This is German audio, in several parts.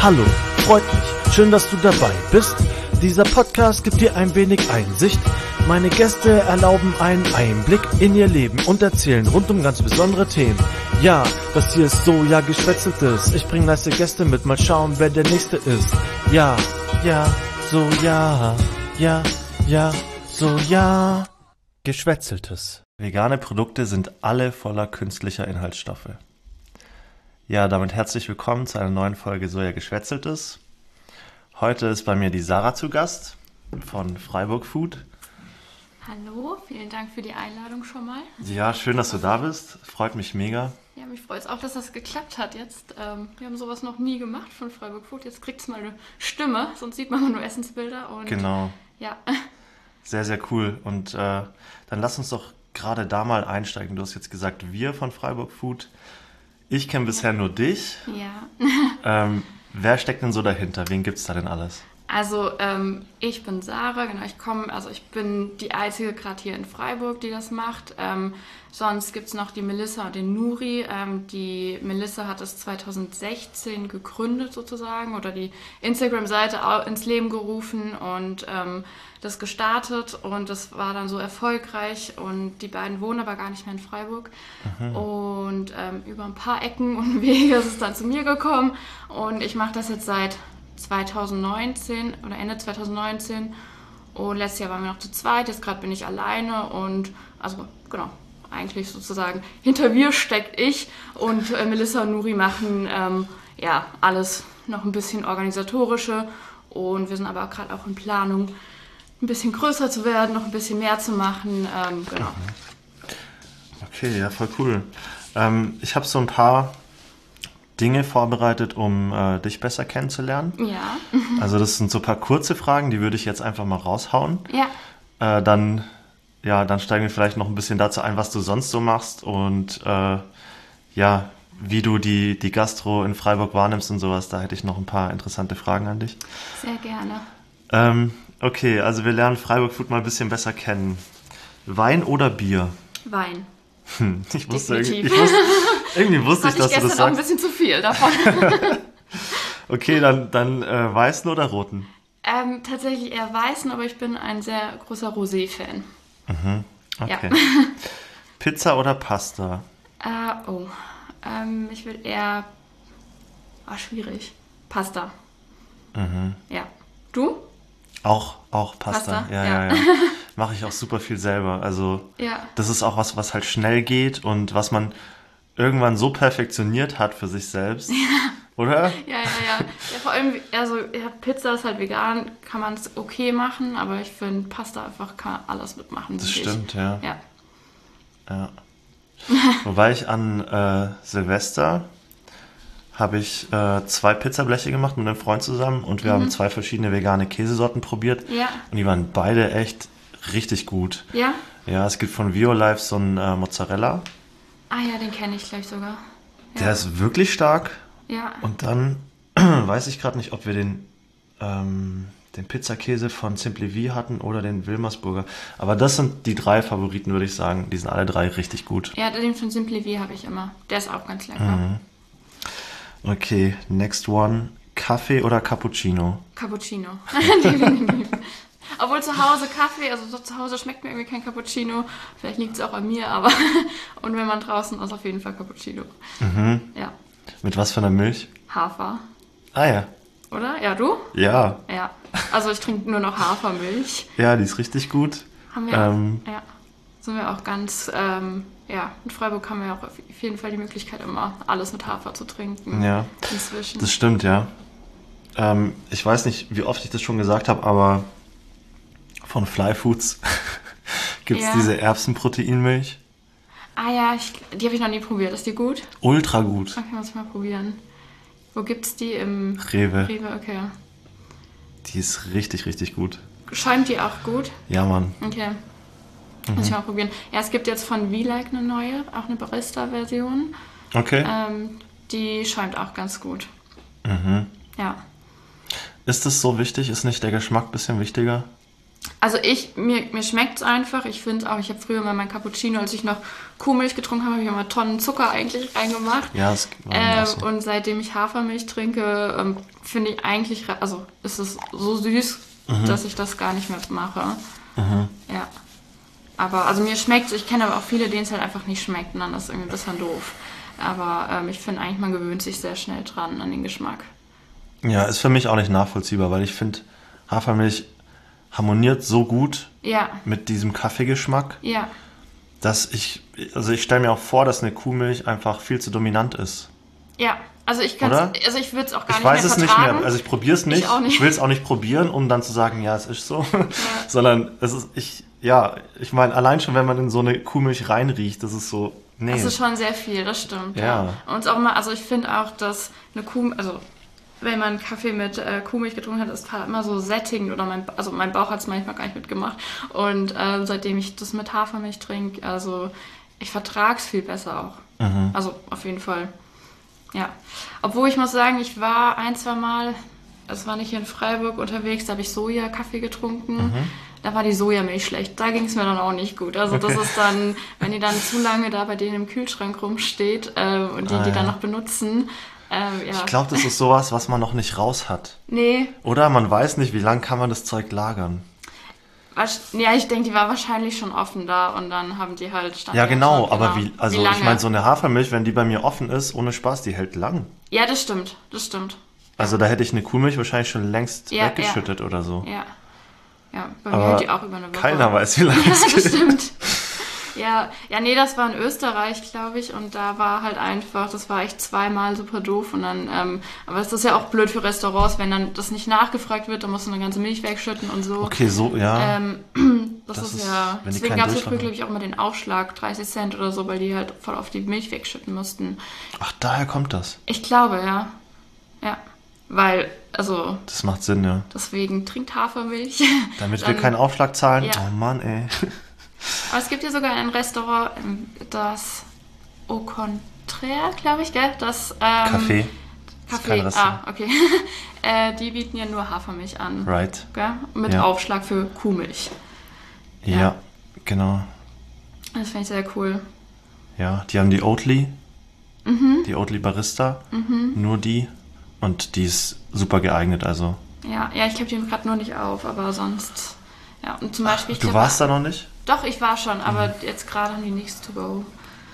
Hallo, freut mich. Schön, dass du dabei bist. Dieser Podcast gibt dir ein wenig Einsicht. Meine Gäste erlauben einen Einblick in ihr Leben und erzählen rund um ganz besondere Themen. Ja, das hier ist Soja Geschwätzeltes. Ich bring nice Gäste mit, mal schauen, wer der Nächste ist. Ja, Soja, Soja Geschwätzeltes. Vegane Produkte sind alle voller künstlicher Inhaltsstoffe. Ja, damit herzlich willkommen zu einer neuen Folge Soja Geschwätzeltes. Heute ist bei mir die Sarah zu Gast von Freiburg Food. Hallo, vielen Dank für die Einladung schon mal. Ja, schön, dass du da bist. Freut mich mega. Ja, mich freut es auch, dass das geklappt hat jetzt. Wir haben sowas noch nie gemacht von Freiburg Food. Jetzt kriegt es mal eine Stimme, sonst sieht man immer nur Essensbilder. Und Genau. Ja. Sehr, sehr cool. Und dann lass uns doch gerade da mal einsteigen. Du hast jetzt gesagt, wir von Freiburg Food. Ich kenne bisher nur dich. Ja. Wer steckt denn so dahinter? Wen gibt's da denn alles? Also ich bin Sarah, genau, ich bin die Einzige gerade hier in Freiburg, die das macht. Sonst gibt es noch die Melissa und den Nuri. Die Melissa hat es 2016 gegründet sozusagen oder die Instagram-Seite ins Leben gerufen und das gestartet und das war dann so erfolgreich und die beiden wohnen aber gar nicht mehr in Freiburg. Und über ein paar Ecken und Wege ist es dann zu mir gekommen und ich mache das jetzt seit 2019 oder Ende 2019 und letztes Jahr waren wir noch zu zweit, jetzt gerade bin ich alleine und also genau, eigentlich sozusagen hinter mir steckt ich und Melissa und Nuri machen alles noch ein bisschen organisatorische und wir sind aber gerade auch in Planung, ein bisschen größer zu werden, noch ein bisschen mehr zu machen, genau. Okay, ja, voll cool. Ich habe so ein paar Dinge vorbereitet, um dich besser kennenzulernen. Ja. Also das sind so ein paar kurze Fragen, die würde ich jetzt einfach mal raushauen. Ja. Dann steigen wir vielleicht noch ein bisschen dazu ein, was du sonst so machst und wie du die Gastro in Freiburg wahrnimmst und sowas. Da hätte ich noch ein paar interessante Fragen an dich. Sehr gerne. Okay, also wir lernen Freiburg Food mal ein bisschen besser kennen. Wein oder Bier? Wein. Ich wusste Definitiv. irgendwie wusste ich, dass du das gestern auch ein sagst. bisschen zu viel davon. Okay, dann weißen oder roten? Tatsächlich eher weißen, aber ich bin ein sehr großer Rosé-Fan. Okay. Ja. Pizza oder Pasta? Ich will eher... schwierig. Pasta. Ja. Du? Auch Pasta. Pasta? Ja. Mache ich auch super viel selber. Also Ja. das ist auch was halt schnell geht und was man irgendwann so perfektioniert hat für sich selbst. Oder? Ja, vor allem, also Pizza ist halt vegan, kann man es okay machen, aber ich finde Pasta einfach kann man alles mitmachen. Das stimmt, ja. Ja. Wobei ich an Silvester habe ich 2 Pizzableche gemacht mit einem Freund zusammen und wir haben 2 verschiedene vegane Käsesorten probiert. Ja. Und die waren beide echt richtig gut. Ja? Ja, es gibt von Violife so einen Mozzarella. Ah ja, den kenne ich gleich sogar. Ja. Der ist wirklich stark. Ja. Und dann weiß ich gerade nicht, ob wir den Pizzakäse von Simply V hatten oder den Wilmersburger. Aber das sind die 3 Favoriten, würde ich sagen. Die sind alle 3 richtig gut. Ja, den von Simply V habe ich immer. Der ist auch ganz lecker. Okay, next one. Kaffee oder Cappuccino? Cappuccino. Definitiv. Obwohl zu Hause Kaffee, also so zu Hause schmeckt mir irgendwie kein Cappuccino. Vielleicht liegt es auch an mir, aber und wenn man draußen ist, auf jeden Fall Cappuccino. Ja. Mit was für einer Milch? Hafer. Ah ja. Oder? Ja, du? Ja. Ja. Also ich trinke nur noch Hafermilch. Ja, die ist richtig gut. Haben wir ja. Sind wir auch ganz, in Freiburg haben wir auch auf jeden Fall die Möglichkeit, immer alles mit Hafer zu trinken. Ja. Inzwischen. Das stimmt, ja. Ich weiß nicht, wie oft ich das schon gesagt habe, aber von Fly Foods gibt es diese Erbsenproteinmilch. Ah ja, die habe ich noch nie probiert. Ist die gut? Ultra gut. Okay, muss ich mal probieren. Wo gibt's die? Im Rewe. Okay. Die ist richtig, richtig gut. Schäumt die auch gut? Ja, Mann. Okay. Muss ich mal probieren. Ja, es gibt jetzt von V-Like eine neue, auch eine Barista-Version. Okay. Die schäumt auch ganz gut. Ja. Ist das so wichtig? Ist nicht der Geschmack ein bisschen wichtiger? Also mir schmeckt es einfach. Ich finde auch, ich habe früher mal mein Cappuccino, als ich noch Kuhmilch getrunken habe ich immer Tonnen Zucker eigentlich reingemacht. Ja, das war auch so. Und seitdem ich Hafermilch trinke, finde ich eigentlich, also ist es so süß, dass ich das gar nicht mehr mache. Ja. Aber, also mir schmeckt es, ich kenne aber auch viele, denen es halt einfach nicht schmeckt und dann ist es irgendwie ein bisschen doof. Aber ich finde eigentlich, man gewöhnt sich sehr schnell dran an den Geschmack. Ja, ist für mich auch nicht nachvollziehbar, weil ich finde, Hafermilch harmoniert so gut Ja, mit diesem Kaffeegeschmack, ja, dass ich stelle mir auch vor, dass eine Kuhmilch einfach viel zu dominant ist. ja. Also ich Oder? würde es auch gar Ich nicht weiß mehr es nicht vertragen. mehr. Also ich probiere es nicht. Ich auch nicht. Ich will es auch nicht probieren, um dann zu sagen, ja, es ist so. Sondern ich meine, allein schon, wenn man in so eine Kuhmilch reinriecht, das ist so, nee. Das ist schon sehr viel, das stimmt. Ja. Und auch mal, also ich finde auch, dass eine also wenn man Kaffee mit Kuhmilch getrunken hat, ist halt immer so sättigend oder mein Bauch hat es manchmal gar nicht mitgemacht. Und seitdem ich das mit Hafermilch trinke, also ich vertrage es viel besser auch. Also auf jeden Fall. Ja. Obwohl ich muss sagen, ich war 1-2 Mal, das war nicht hier in Freiburg unterwegs, da habe ich Soja-Kaffee getrunken. Da war die Sojamilch schlecht. Da ging es mir dann auch nicht gut. Also das ist dann, wenn die dann zu lange da bei denen im Kühlschrank rumsteht und die dann noch benutzen. Ja. Ich glaube, das ist sowas, was man noch nicht raus hat. Nee. Oder man weiß nicht, wie lange kann man das Zeug lagern. Ja, ich denke, die war wahrscheinlich schon offen da und dann haben die halt... Ja, genau, aber wie ich lange? meine, so eine Hafermilch, wenn die bei mir offen ist, ohne Spaß, die hält lang. Ja, das stimmt. Also da hätte ich eine Kuhmilch wahrscheinlich schon längst Ja, weggeschüttet oder so. Ja. Ja, bei Aber mir hält die auch über eine Woche. keiner weiß, wie lange es Das geht. stimmt. Ja, nee, das war in Österreich, glaube ich, und da war halt einfach, das war echt 2-mal super doof und dann, aber es ist ja auch blöd für Restaurants, wenn dann das nicht nachgefragt wird, dann musst du eine ganze Milch wegschütten und so. Okay, so, ja. Das Das ist ist, ja, wenn die deswegen keinen gab es Durchfall früher, glaube ich, auch mal den Aufschlag, 30 Cent oder so, weil die halt voll auf die Milch wegschütten mussten. Ach, daher kommt das. Ich glaube, ja. Ja, weil, also, Das macht Sinn, ja. deswegen trinkt Hafermilch. Damit wir keinen Aufschlag zahlen. Ja. Oh Mann, ey. Aber es gibt ja sogar ein Restaurant, das Au Contraire, glaube ich, gell? Das Kaffee. Ist kein Kaffee. Restaurant. Okay. Die bieten ja nur Hafermilch an. Right. Gell? Mit Ja. Aufschlag für Kuhmilch. Ja, genau. Das finde ich sehr cool. Ja, die haben die Oatly. Die Oatly Barista. Nur die. Und die ist super geeignet, also. Ja, ich habe den gerade nur nicht auf, aber sonst. Ja, und zum Beispiel. Du warst da noch nicht? Doch, ich war schon, aber jetzt gerade haben die nichts to go.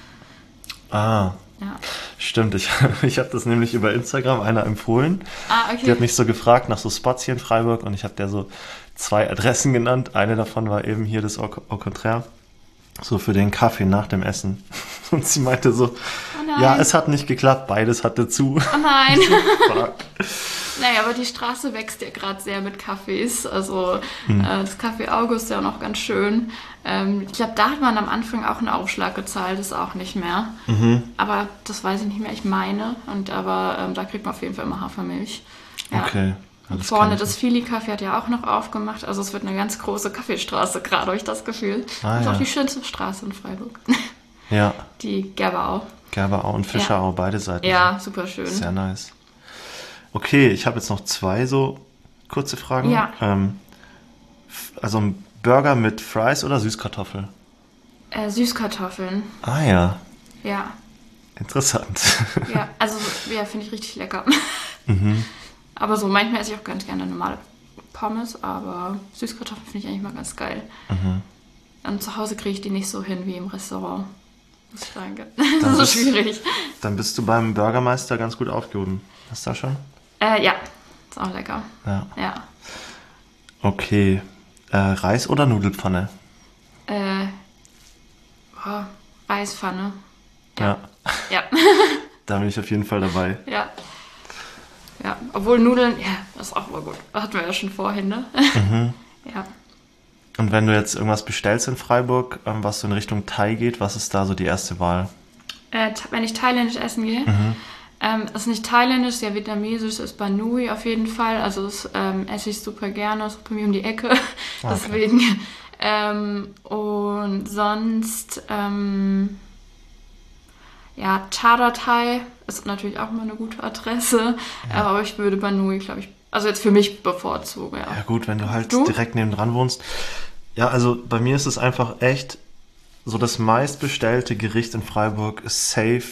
Ah, Ja. stimmt. Ich habe das nämlich über Instagram einer empfohlen. Okay. Die hat mich so gefragt nach so Spots hier in Freiburg und ich habe der so 2 Adressen genannt. Eine davon war eben hier das Au Contraire. So für den Kaffee nach dem Essen. Und sie meinte so, nein. ja, es hat nicht geklappt, beides hatte zu. Oh nein. Fuck. Naja, aber die Straße wächst ja gerade sehr mit Cafés. Also das Café August ist ja auch noch ganz schön. Ich glaube, da hat man am Anfang auch einen Aufschlag gezahlt, ist auch nicht mehr. Aber das weiß ich nicht mehr, ich meine. Aber da kriegt man auf jeden Fall immer Hafermilch. Ja. Okay. Und das vorne kann ich das Fili-Café hat ja auch noch aufgemacht. Also es wird eine ganz große Kaffeestraße, gerade habe ich das Gefühl. Ah, Das ist ja. auch die schönste Straße in Freiburg. nicht. Ja, Die Gerberau. Gerberau und Fischerau, beide Seiten. Ja, super schön. Sehr nice. Okay, ich habe jetzt noch 2 so kurze Fragen. Ja. Also ein Burger mit Fries oder Süßkartoffel? Süßkartoffeln. Ah ja, Ja. interessant. Ja, also ja, finde ich richtig lecker. Aber so manchmal esse ich auch ganz gerne normale Pommes, aber Süßkartoffeln finde ich eigentlich mal ganz geil. Und zu Hause kriege ich die nicht so hin wie im Restaurant. Muss ich sagen. Das ist so schwierig. Dann bist du beim Burgermeister ganz gut aufgehoben. Hast du das schon? Ja, ist auch lecker. Ja. Ja. Okay. Reis oder Nudelpfanne? Reispfanne. Ja. Ja. Da bin ich auf jeden Fall dabei. Ja. Ja, obwohl Nudeln, ja, das ist auch mal gut. Das hatten wir ja schon vorhin, ne? Ja. Und wenn du jetzt irgendwas bestellst in Freiburg, was so in Richtung Thai geht, was ist da so die erste Wahl? Wenn ich thailändisch essen gehe, ist nicht thailändisch, sehr vietnamesisch, ist Banh auf jeden Fall. Also das esse ich super gerne, das ist bei mir um die Ecke. Okay. Deswegen. Und sonst, Ja, Chada Thai ist natürlich auch immer eine gute Adresse, aber ich würde Banh Nui, glaube ich, also jetzt für mich bevorzugen. Ja, Ja gut, wenn du halt direkt nebendran wohnst. Ja, also bei mir ist es einfach echt so das meistbestellte Gericht in Freiburg ist safe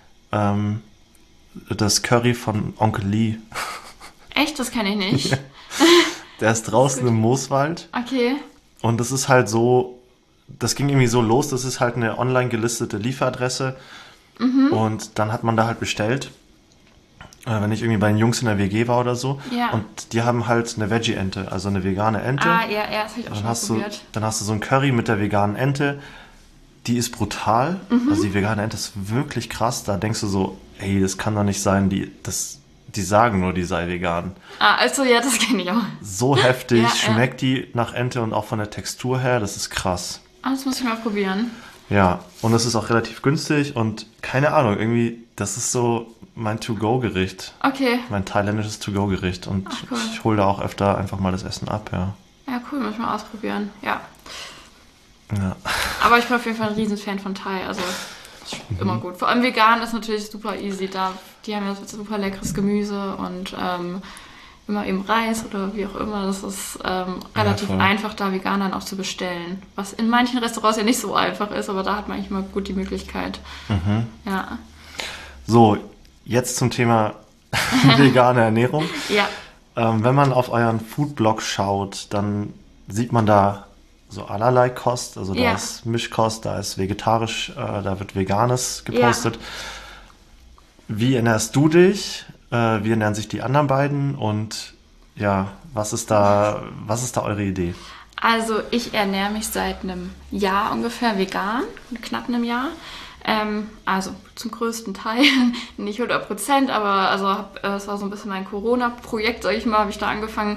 das Curry von Onkel Lee. Echt? Das kenne ich nicht. Der ist draußen im Mooswald. Okay. Und das ist halt so, das ging irgendwie so los, das ist halt eine online gelistete Lieferadresse. Und dann hat man da halt bestellt, wenn ich irgendwie bei den Jungs in der WG war oder so. Ja. Und die haben halt eine Veggie-Ente, also eine vegane Ente. Ah, ja, das habe ich auch Dann schon probiert. dann hast du so ein Curry mit der veganen Ente. Die ist brutal. Also die vegane Ente ist wirklich krass. Da denkst du so, ey, das kann doch nicht sein. Die sagen nur, die sei vegan. Ah, also ja, das kenne ich auch. So heftig Ja, schmeckt die nach Ente und auch von der Textur her. Das ist krass. Ah, das muss ich mal probieren. Ja, und es ist auch relativ günstig und keine Ahnung, irgendwie, das ist so mein To-Go-Gericht. Okay. Mein thailändisches To-Go-Gericht. Und Ach, cool. ich hole da auch öfter einfach mal das Essen ab, ja. Ja, cool, muss ich mal ausprobieren. Ja. Ja. Aber ich bin auf jeden Fall ein Riesenfan von Thai, also ist immer gut. Vor allem vegan ist natürlich super easy da. Die haben ja super leckeres Gemüse und immer eben Reis oder wie auch immer. Das ist relativ voll. einfach, da vegan dann auch zu bestellen. Was in manchen Restaurants ja nicht so einfach ist, aber da hat man eigentlich mal gut die Möglichkeit. Ja. So, jetzt zum Thema vegane Ernährung. Ja. Wenn man auf euren Foodblog schaut, dann sieht man da so allerlei Kost. Also da Ja. ist Mischkost, da ist vegetarisch, da wird Veganes gepostet. Wie ernährst du dich? Wie ernähren sich die anderen beiden? Und ja, was ist da eure Idee? Also ich ernähre mich seit einem Jahr ungefähr vegan, knapp einem Jahr. Also zum größten Teil, nicht 100%, aber also es war so ein bisschen mein Corona-Projekt, sag ich mal, habe ich da angefangen.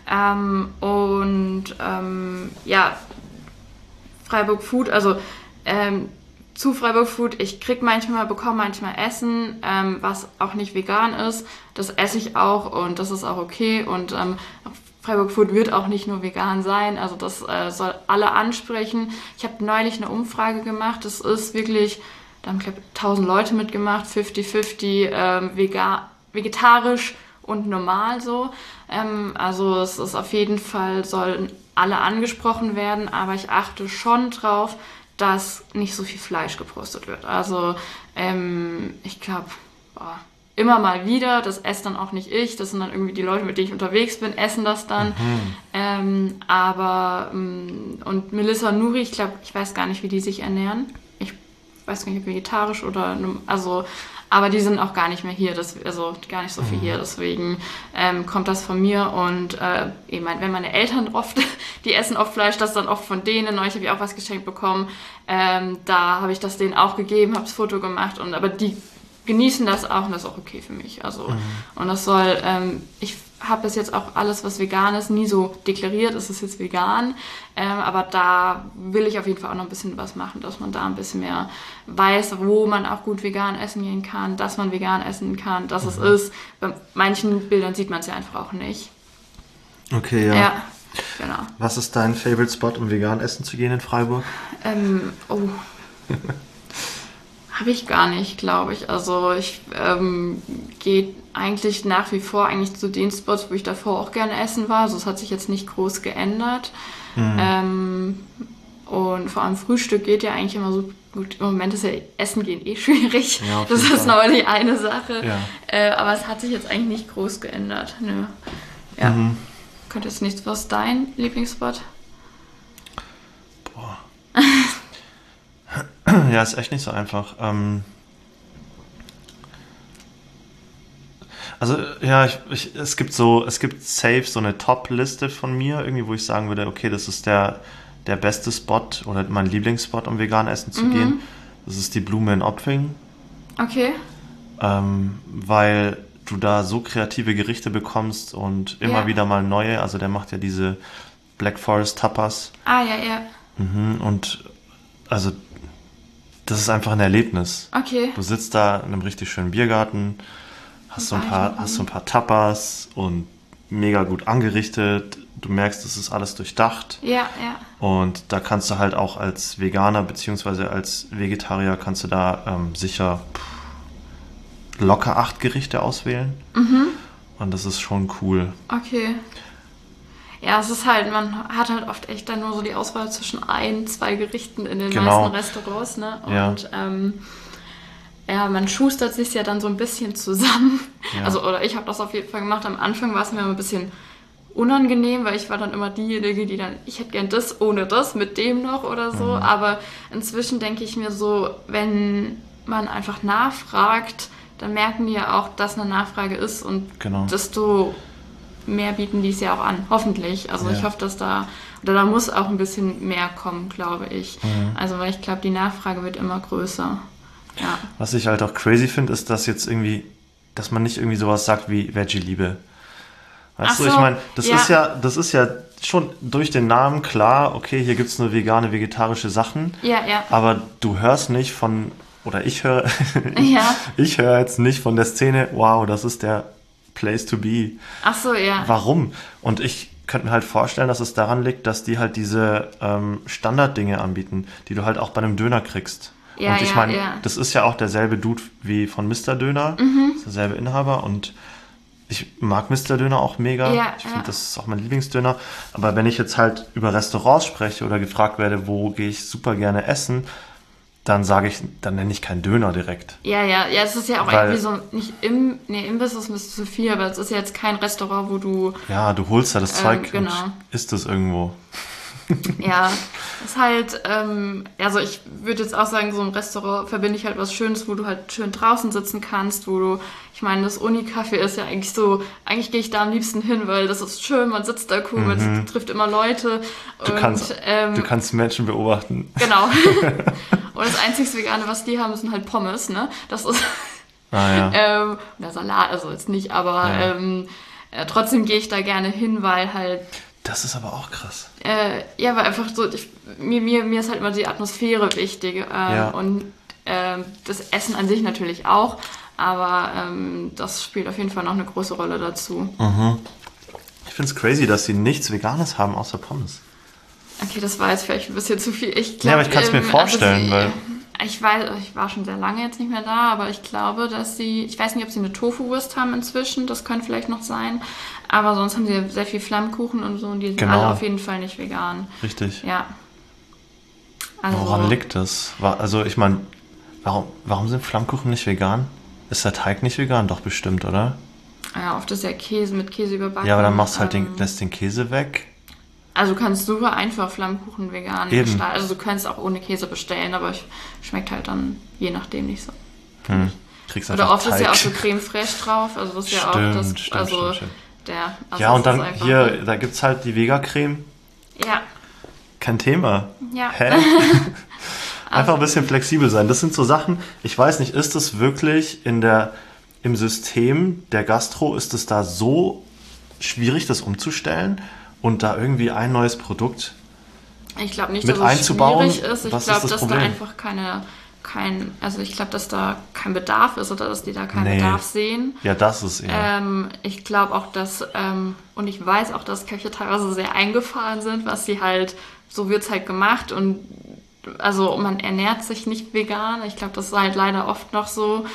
Ja, Freiburg Food, also zu Freiburg Food, ich bekomme manchmal Essen, was auch nicht vegan ist. Das esse ich auch und das ist auch okay. Und Freiburg Food wird auch nicht nur vegan sein, also das soll alle ansprechen. Ich habe neulich eine Umfrage gemacht, das ist wirklich, da haben, glaube ich, 1000 Leute mitgemacht, 50-50 vegetarisch und normal so. Also es ist auf jeden Fall, sollen alle angesprochen werden, aber ich achte schon drauf, dass nicht so viel Fleisch gepostet wird. Also ich glaube, immer mal wieder, das esse dann auch nicht ich, das sind dann irgendwie die Leute, mit denen ich unterwegs bin, essen das dann. Und Melissa und Nuri, ich glaube, ich weiß gar nicht, wie die sich ernähren. Ich weiß gar nicht, ob vegetarisch oder, aber die sind auch gar nicht mehr hier, also gar nicht so viel hier, deswegen kommt das von mir und wenn meine Eltern die essen oft Fleisch, das dann oft von denen, neulich habe ich auch was geschenkt bekommen, da habe ich das denen auch gegeben, habe das Foto gemacht, aber die genießen das auch und das ist auch okay für mich, also und das soll, ich habe bis jetzt auch alles, was vegan ist, nie so deklariert, es ist jetzt vegan, aber da will ich auf jeden Fall auch noch ein bisschen was machen, dass man da ein bisschen mehr weiß, wo man auch gut vegan essen gehen kann, dass man vegan essen kann, dass es ist. Bei manchen Bildern sieht man es ja einfach auch nicht. Okay, ja. Ja, genau. Was ist dein Favorite Spot, um vegan essen zu gehen in Freiburg? Habe ich gar nicht, glaube ich. Also ich gehe eigentlich nach wie vor eigentlich zu den Spots, wo ich davor auch gerne essen war. Also es hat sich jetzt nicht groß geändert. Und vor allem Frühstück geht ja eigentlich immer so gut. Im Moment ist ja Essen gehen schwierig. Ja, auf das jeden ist Fall. noch die eine Sache. Ja. Aber es hat sich jetzt eigentlich nicht groß geändert. Nö. Ja. Könnte jetzt nichts. Was ist dein Lieblingsspot? Boah. Ja, ist echt nicht so einfach. Also ja, es gibt safe so eine Top-Liste von mir, irgendwie, wo ich sagen würde, okay, das ist der beste Spot oder mein Lieblingsspot, um vegan essen zu gehen. Das ist die Blume in Opfing. Okay. Weil du da so kreative Gerichte bekommst und immer wieder mal neue. Also der macht ja diese Black Forest Tapas. Ah, ja. Und also das ist einfach ein Erlebnis. Okay. Du sitzt da in einem richtig schönen Biergarten, hast so ein paar Tapas und mega gut angerichtet. Du merkst, es ist alles durchdacht. Ja. Und da kannst du halt auch als Veganer bzw. als Vegetarier kannst du da sicher locker 8 Gerichte auswählen. Und das ist schon cool. Okay. Ja, es ist halt, man hat halt oft echt dann nur so die Auswahl zwischen 2 Gerichten in den meisten Restaurants, ne? Und man schustert sich ja dann so ein bisschen zusammen. Ja. Also, oder ich habe das auf jeden Fall gemacht. Am Anfang war es mir ein bisschen unangenehm, weil ich war dann immer diejenige, die dann, ich hätte gern das ohne das, mit dem noch oder so. Aber inzwischen denke ich mir so, wenn man einfach nachfragt, dann merken die ja auch, dass eine Nachfrage ist und desto mehr bieten die es ja auch an, hoffentlich. Also ich hoffe, dass da muss auch ein bisschen mehr kommen, glaube ich. Also weil ich glaube, die Nachfrage wird immer größer. Ja. Was ich halt auch crazy finde, ist, dass jetzt irgendwie, dass man nicht irgendwie sowas sagt wie Veggie-Liebe. Weißt du, ich meine, das ist ja schon durch den Namen klar, okay, hier gibt es nur vegane, vegetarische Sachen. Ja. Aber du hörst nicht von, oder ich höre jetzt nicht von der Szene, wow, das ist der Place to be. Ach so, ja. Warum? Und ich könnte mir halt vorstellen, dass es daran liegt, dass die halt diese Standarddinge anbieten, die du halt auch bei einem Döner kriegst. Ja, und ich meine, das ist ja auch derselbe Dude wie von Mr. Döner, das ist derselbe Inhaber und ich mag Mr. Döner auch mega. Ich finde, das ist auch mein Lieblingsdöner. Aber wenn ich jetzt halt über Restaurants spreche oder gefragt werde, wo gehe ich super gerne essen, dann nenne ich keinen Döner direkt. Ja, es ist ja auch irgendwie so, Imbiss ist ein bisschen zu viel, aber es ist ja jetzt kein Restaurant, wo du... Ja, du holst ja das Zeug und isst es irgendwo. Ja, ist halt, also ich würde jetzt auch sagen, so ein Restaurant verbinde ich halt was Schönes, wo du halt schön draußen sitzen kannst, ich meine, das Uni-Café ist ja eigentlich so, eigentlich gehe ich da am liebsten hin, weil das ist schön, man sitzt da cool, man trifft immer Leute. Du kannst Menschen beobachten. Genau. Und das einzige Vegane, was die haben, sind halt Pommes, ne? Das ist... oder Salat, also jetzt nicht, aber trotzdem gehe ich da gerne hin, weil halt... Das ist aber auch krass. Weil einfach so, mir ist halt immer die Atmosphäre wichtig und das Essen an sich natürlich auch, aber das spielt auf jeden Fall noch eine große Rolle dazu. Ich finde es crazy, dass sie nichts Veganes haben außer Pommes. Okay, das war jetzt vielleicht ein bisschen zu viel. Aber ich kann es mir vorstellen, weil... Ich war schon sehr lange jetzt nicht mehr da, aber ich glaube, dass ich weiß nicht, ob sie eine Tofu-Wurst haben inzwischen, das könnte vielleicht noch sein, aber sonst haben sie sehr viel Flammkuchen und so und die sind alle auf jeden Fall nicht vegan. Richtig. Ja. Also, woran liegt das? Also ich meine, warum sind Flammkuchen nicht vegan? Ist der Teig nicht vegan? Doch bestimmt, oder? Ja, oft ist ja Käse mit Käse überbacken. Ja, aber dann machst halt lässt den Käse weg. Also du kannst super einfach Flammkuchen vegan gestalten. Also du kannst auch ohne Käse bestellen, aber schmeckt halt dann je nachdem nicht so. Kriegst oder oft Teig. Ist ja auch so Creme fraiche drauf, also das ist ja auch das. Stimmt. Ja, und dann hier, da gibt's halt die Vega-Creme. Ja. Kein Thema. Ja. Hä? Einfach ein bisschen flexibel sein. Das sind so Sachen, ich weiß nicht, ist das wirklich im System der Gastro, ist es da so schwierig, das umzustellen? Und da irgendwie ein neues Produkt ich glaube nicht, mit dass es einzubauen, schwierig ist. Ich glaube, dass da einfach ich glaube, dass da kein Bedarf ist oder dass die da keinen Bedarf sehen. Ja, das ist eher. Ich glaube auch, dass, und ich weiß auch, dass Köche teilweise sehr eingefahren sind, was sie halt, so wird's halt gemacht und also man ernährt sich nicht vegan. Ich glaube, das ist halt leider oft noch so.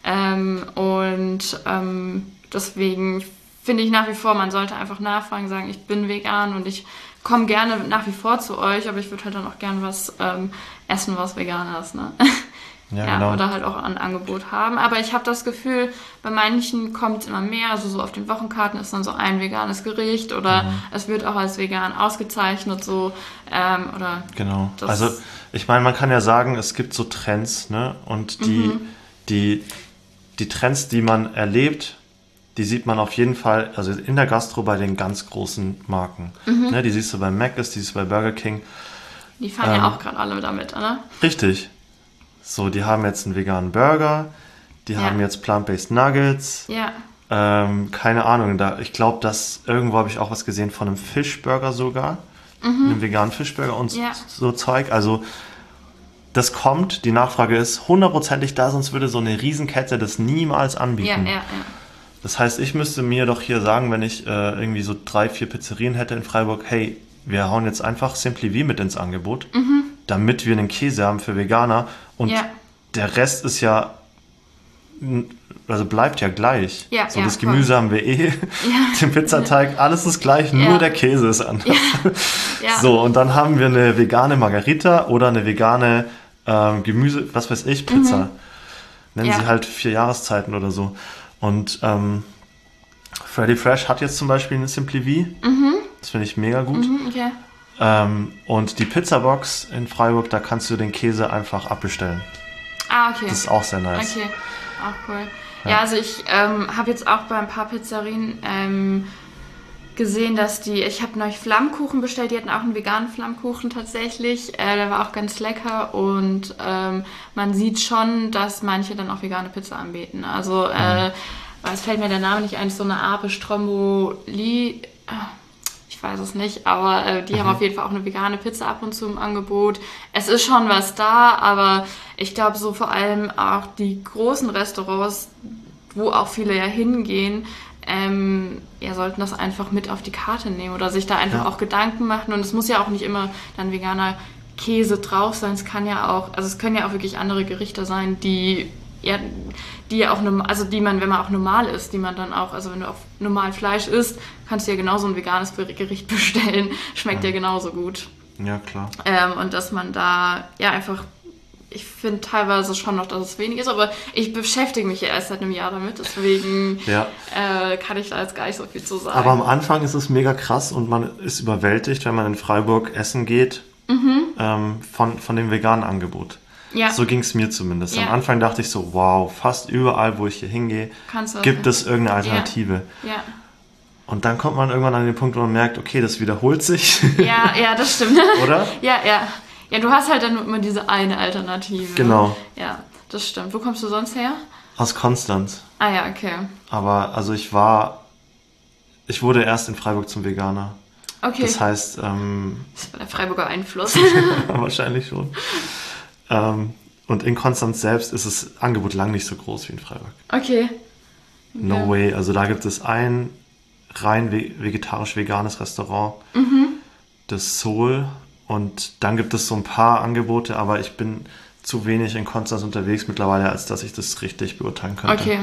Deswegen finde ich nach wie vor, man sollte einfach nachfragen, sagen, ich bin vegan und ich komme gerne nach wie vor zu euch, aber ich würde halt dann auch gerne was essen, was vegan ist, ne? Ja, genau. Oder halt auch ein Angebot haben. Aber ich habe das Gefühl, bei manchen kommt es immer mehr, also so auf den Wochenkarten ist dann so ein veganes Gericht oder es wird auch als vegan ausgezeichnet, so, oder... Genau, also ich meine, man kann ja sagen, es gibt so Trends, ne? Und die Trends, die man erlebt, die sieht man auf jeden Fall, also in der Gastro bei den ganz großen Marken. Ne, die siehst du bei Mc's, die siehst du bei Burger King. Die fahren ja auch gerade alle damit, oder? Richtig. So, die haben jetzt einen veganen Burger, die haben jetzt Plant-Based Nuggets. Ja. Keine Ahnung, ich glaube, dass irgendwo habe ich auch was gesehen von einem Fischburger sogar. Einem veganen Fischburger und so Zeug. Also das kommt, die Nachfrage ist hundertprozentig da, sonst würde so eine Riesenkette das niemals anbieten. Ja. Das heißt, ich müsste mir doch hier sagen, wenn ich irgendwie so 3, 4 Pizzerien hätte in Freiburg, hey, wir hauen jetzt einfach Simply V mit ins Angebot, damit wir einen Käse haben für Veganer und der Rest ist ja, also bleibt ja gleich. Ja, so, das Gemüse haben wir den Pizzateig, alles ist gleich, nur der Käse ist anders. Ja. So, und dann haben wir eine vegane Margarita oder eine vegane Gemüse, was weiß ich, Pizza. Nennen sie halt 4 Jahreszeiten oder so. Und Freddy Fresh hat jetzt zum Beispiel eine Simply V. Das finde ich mega gut. Okay. Und die Pizzabox in Freiburg, da kannst du den Käse einfach abbestellen. Ah, okay. Das ist auch sehr nice. Okay, auch cool. Ja, also ich habe jetzt auch bei ein paar Pizzerien gesehen, dass ich habe neulich Flammkuchen bestellt, die hatten auch einen veganen Flammkuchen tatsächlich, der war auch ganz lecker und man sieht schon, dass manche dann auch vegane Pizza anbieten. Also, es fällt mir der Name nicht ein, so eine Ape Stromboli, ich weiß es nicht, aber die haben auf jeden Fall auch eine vegane Pizza ab und zu im Angebot. Es ist schon was da, aber ich glaube so vor allem auch die großen Restaurants, wo auch viele ja hingehen, sollten das einfach mit auf die Karte nehmen oder sich da einfach auch Gedanken machen. Und es muss ja auch nicht immer dann veganer Käse drauf sein. Es kann ja auch, also es können ja auch wirklich andere Gerichte sein, die ja auch, also die man, wenn man auch normal isst, die man dann auch, also wenn du auf normal Fleisch isst, kannst du ja genauso ein veganes Gericht bestellen. Schmeckt ja genauso gut. Ja, klar. Und dass man da einfach, ich finde teilweise schon noch, dass es wenig ist, aber ich beschäftige mich ja erst seit einem Jahr damit, deswegen kann ich da jetzt gar nicht so viel zu sagen. Aber am Anfang ist es mega krass und man ist überwältigt, wenn man in Freiburg essen geht, von dem veganen Angebot. Ja. So ging es mir zumindest. Am Anfang dachte ich so, wow, fast überall, wo ich hier hingehe, gibt es irgendeine Alternative. Ja. Und dann kommt man irgendwann an den Punkt, wo man merkt, okay, das wiederholt sich. Ja, das stimmt. Oder? Ja. Ja, du hast halt dann nur immer diese eine Alternative. Genau. Ja, das stimmt. Wo kommst du sonst her? Aus Konstanz. Ah ja, okay. Aber also ich wurde erst in Freiburg zum Veganer. Okay. Das heißt... das war der Freiburger Einfluss. Wahrscheinlich schon. Und in Konstanz selbst ist das Angebot lang nicht so groß wie in Freiburg. Okay. No way. Also da gibt es ein rein vegetarisch-veganes Restaurant, das Soul. Und dann gibt es so ein paar Angebote, aber ich bin zu wenig in Konstanz unterwegs mittlerweile, als dass ich das richtig beurteilen könnte. Okay.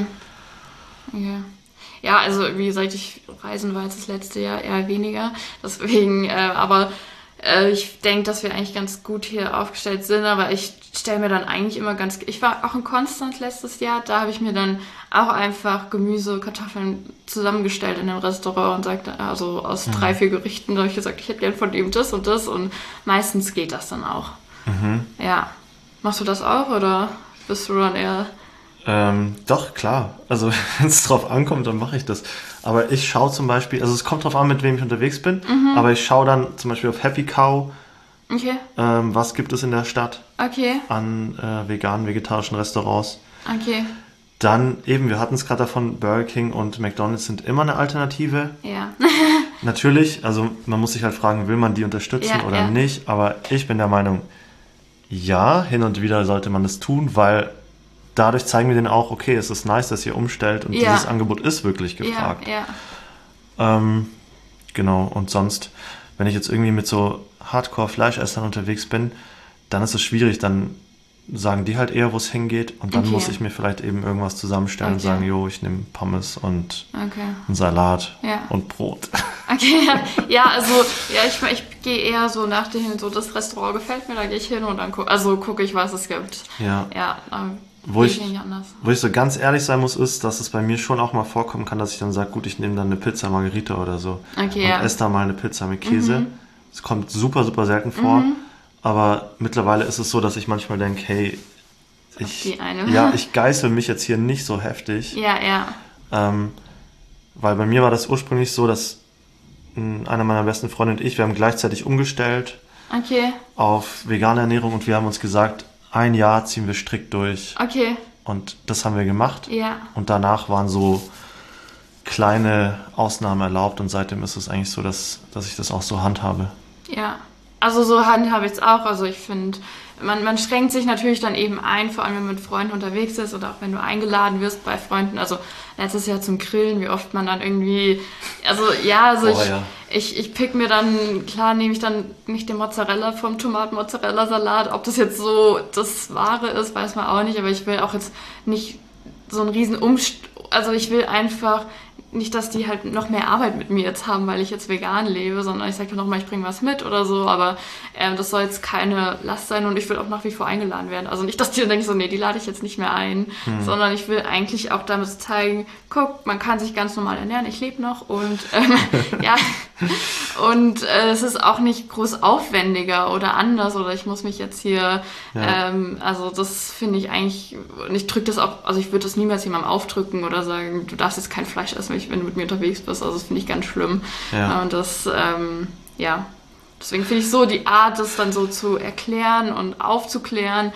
Ja, also wie gesagt, reisen war jetzt das letzte Jahr eher weniger. Deswegen, aber ich denke, dass wir eigentlich ganz gut hier aufgestellt sind, aber ich stelle mir dann eigentlich immer ich war auch in Konstanz letztes Jahr, da habe ich mir dann auch einfach Gemüse, Kartoffeln zusammengestellt in einem Restaurant und sagte, also aus 3, 4 Gerichten, da habe ich gesagt, ich hätte gern von dem das und das und meistens geht das dann auch. Ja. Machst du das auch oder bist du dann eher... Doch, klar. Also wenn es drauf ankommt, dann mache ich das. Aber ich schaue zum Beispiel, also es kommt drauf an, mit wem ich unterwegs bin, aber ich schaue dann zum Beispiel auf Happy Cow. Okay. Was gibt es in der Stadt an veganen, vegetarischen Restaurants. Okay. Dann eben, wir hatten es gerade davon, Burger King und McDonald's sind immer eine Alternative. Ja. Natürlich, also man muss sich halt fragen, will man die unterstützen oder nicht, aber ich bin der Meinung, ja, hin und wieder sollte man das tun, weil dadurch zeigen wir denen auch, okay, es ist nice, dass ihr umstellt und dieses Angebot ist wirklich gefragt. Genau, und sonst, wenn ich jetzt irgendwie mit so Hardcore-Fleischessern unterwegs bin, dann ist es schwierig, dann sagen die halt eher, wo es hingeht und dann muss ich mir vielleicht eben irgendwas zusammenstellen und sagen, jo, ich nehme Pommes und einen Salat und Brot. Okay, also ich gehe eher so nach dem, so das Restaurant gefällt mir, da gehe ich hin und dann gucke ich, was es gibt. Wo ich so ganz ehrlich sein muss, ist, dass es bei mir schon auch mal vorkommen kann, dass ich dann sage, gut, ich nehme dann eine Pizza Margherita oder so und esse da mal eine Pizza mit Käse. Das kommt super, super selten vor, aber mittlerweile ist es so, dass ich manchmal denke, hey, ich geißel mich jetzt hier nicht so heftig. Weil bei mir war das ursprünglich so, dass einer meiner besten Freunde und ich, wir haben gleichzeitig umgestellt auf vegane Ernährung und wir haben uns gesagt, 1 Jahr ziehen wir strikt durch. Okay. Und das haben wir gemacht. Und danach waren so kleine Ausnahmen erlaubt und seitdem ist es eigentlich so, dass ich das auch so handhabe. Ja. Also so handhabe ich es auch. Also ich finde, man schränkt sich natürlich dann eben ein, vor allem wenn man mit Freunden unterwegs ist oder auch wenn du eingeladen wirst bei Freunden. Also letztes Jahr zum Grillen, wie oft man dann irgendwie, ich pick mir dann, klar nehme ich dann nicht den Mozzarella vom Tomaten-Mozzarella-Salat. Ob das jetzt so das Wahre ist, weiß man auch nicht, aber ich will auch jetzt nicht so einen riesen also ich will einfach nicht, dass die halt noch mehr Arbeit mit mir jetzt haben, weil ich jetzt vegan lebe, sondern ich sage dann nochmal, ich bringe was mit oder so, aber das soll jetzt keine Last sein und ich will auch nach wie vor eingeladen werden. Also nicht, dass die dann denken, so, nee, die lade ich jetzt nicht mehr ein, sondern ich will eigentlich auch damit zeigen, guck, man kann sich ganz normal ernähren, ich lebe noch und es ist auch nicht groß aufwendiger oder anders oder ich muss mich jetzt hier, also das finde ich eigentlich, und ich drücke das auch, also ich würde das niemals jemandem aufdrücken oder sagen, du darfst jetzt kein Fleisch essen, wenn du mit mir unterwegs bist, also das finde ich ganz schlimm. Ja. Und das, deswegen finde ich so die Art, das dann so zu erklären und aufzuklären,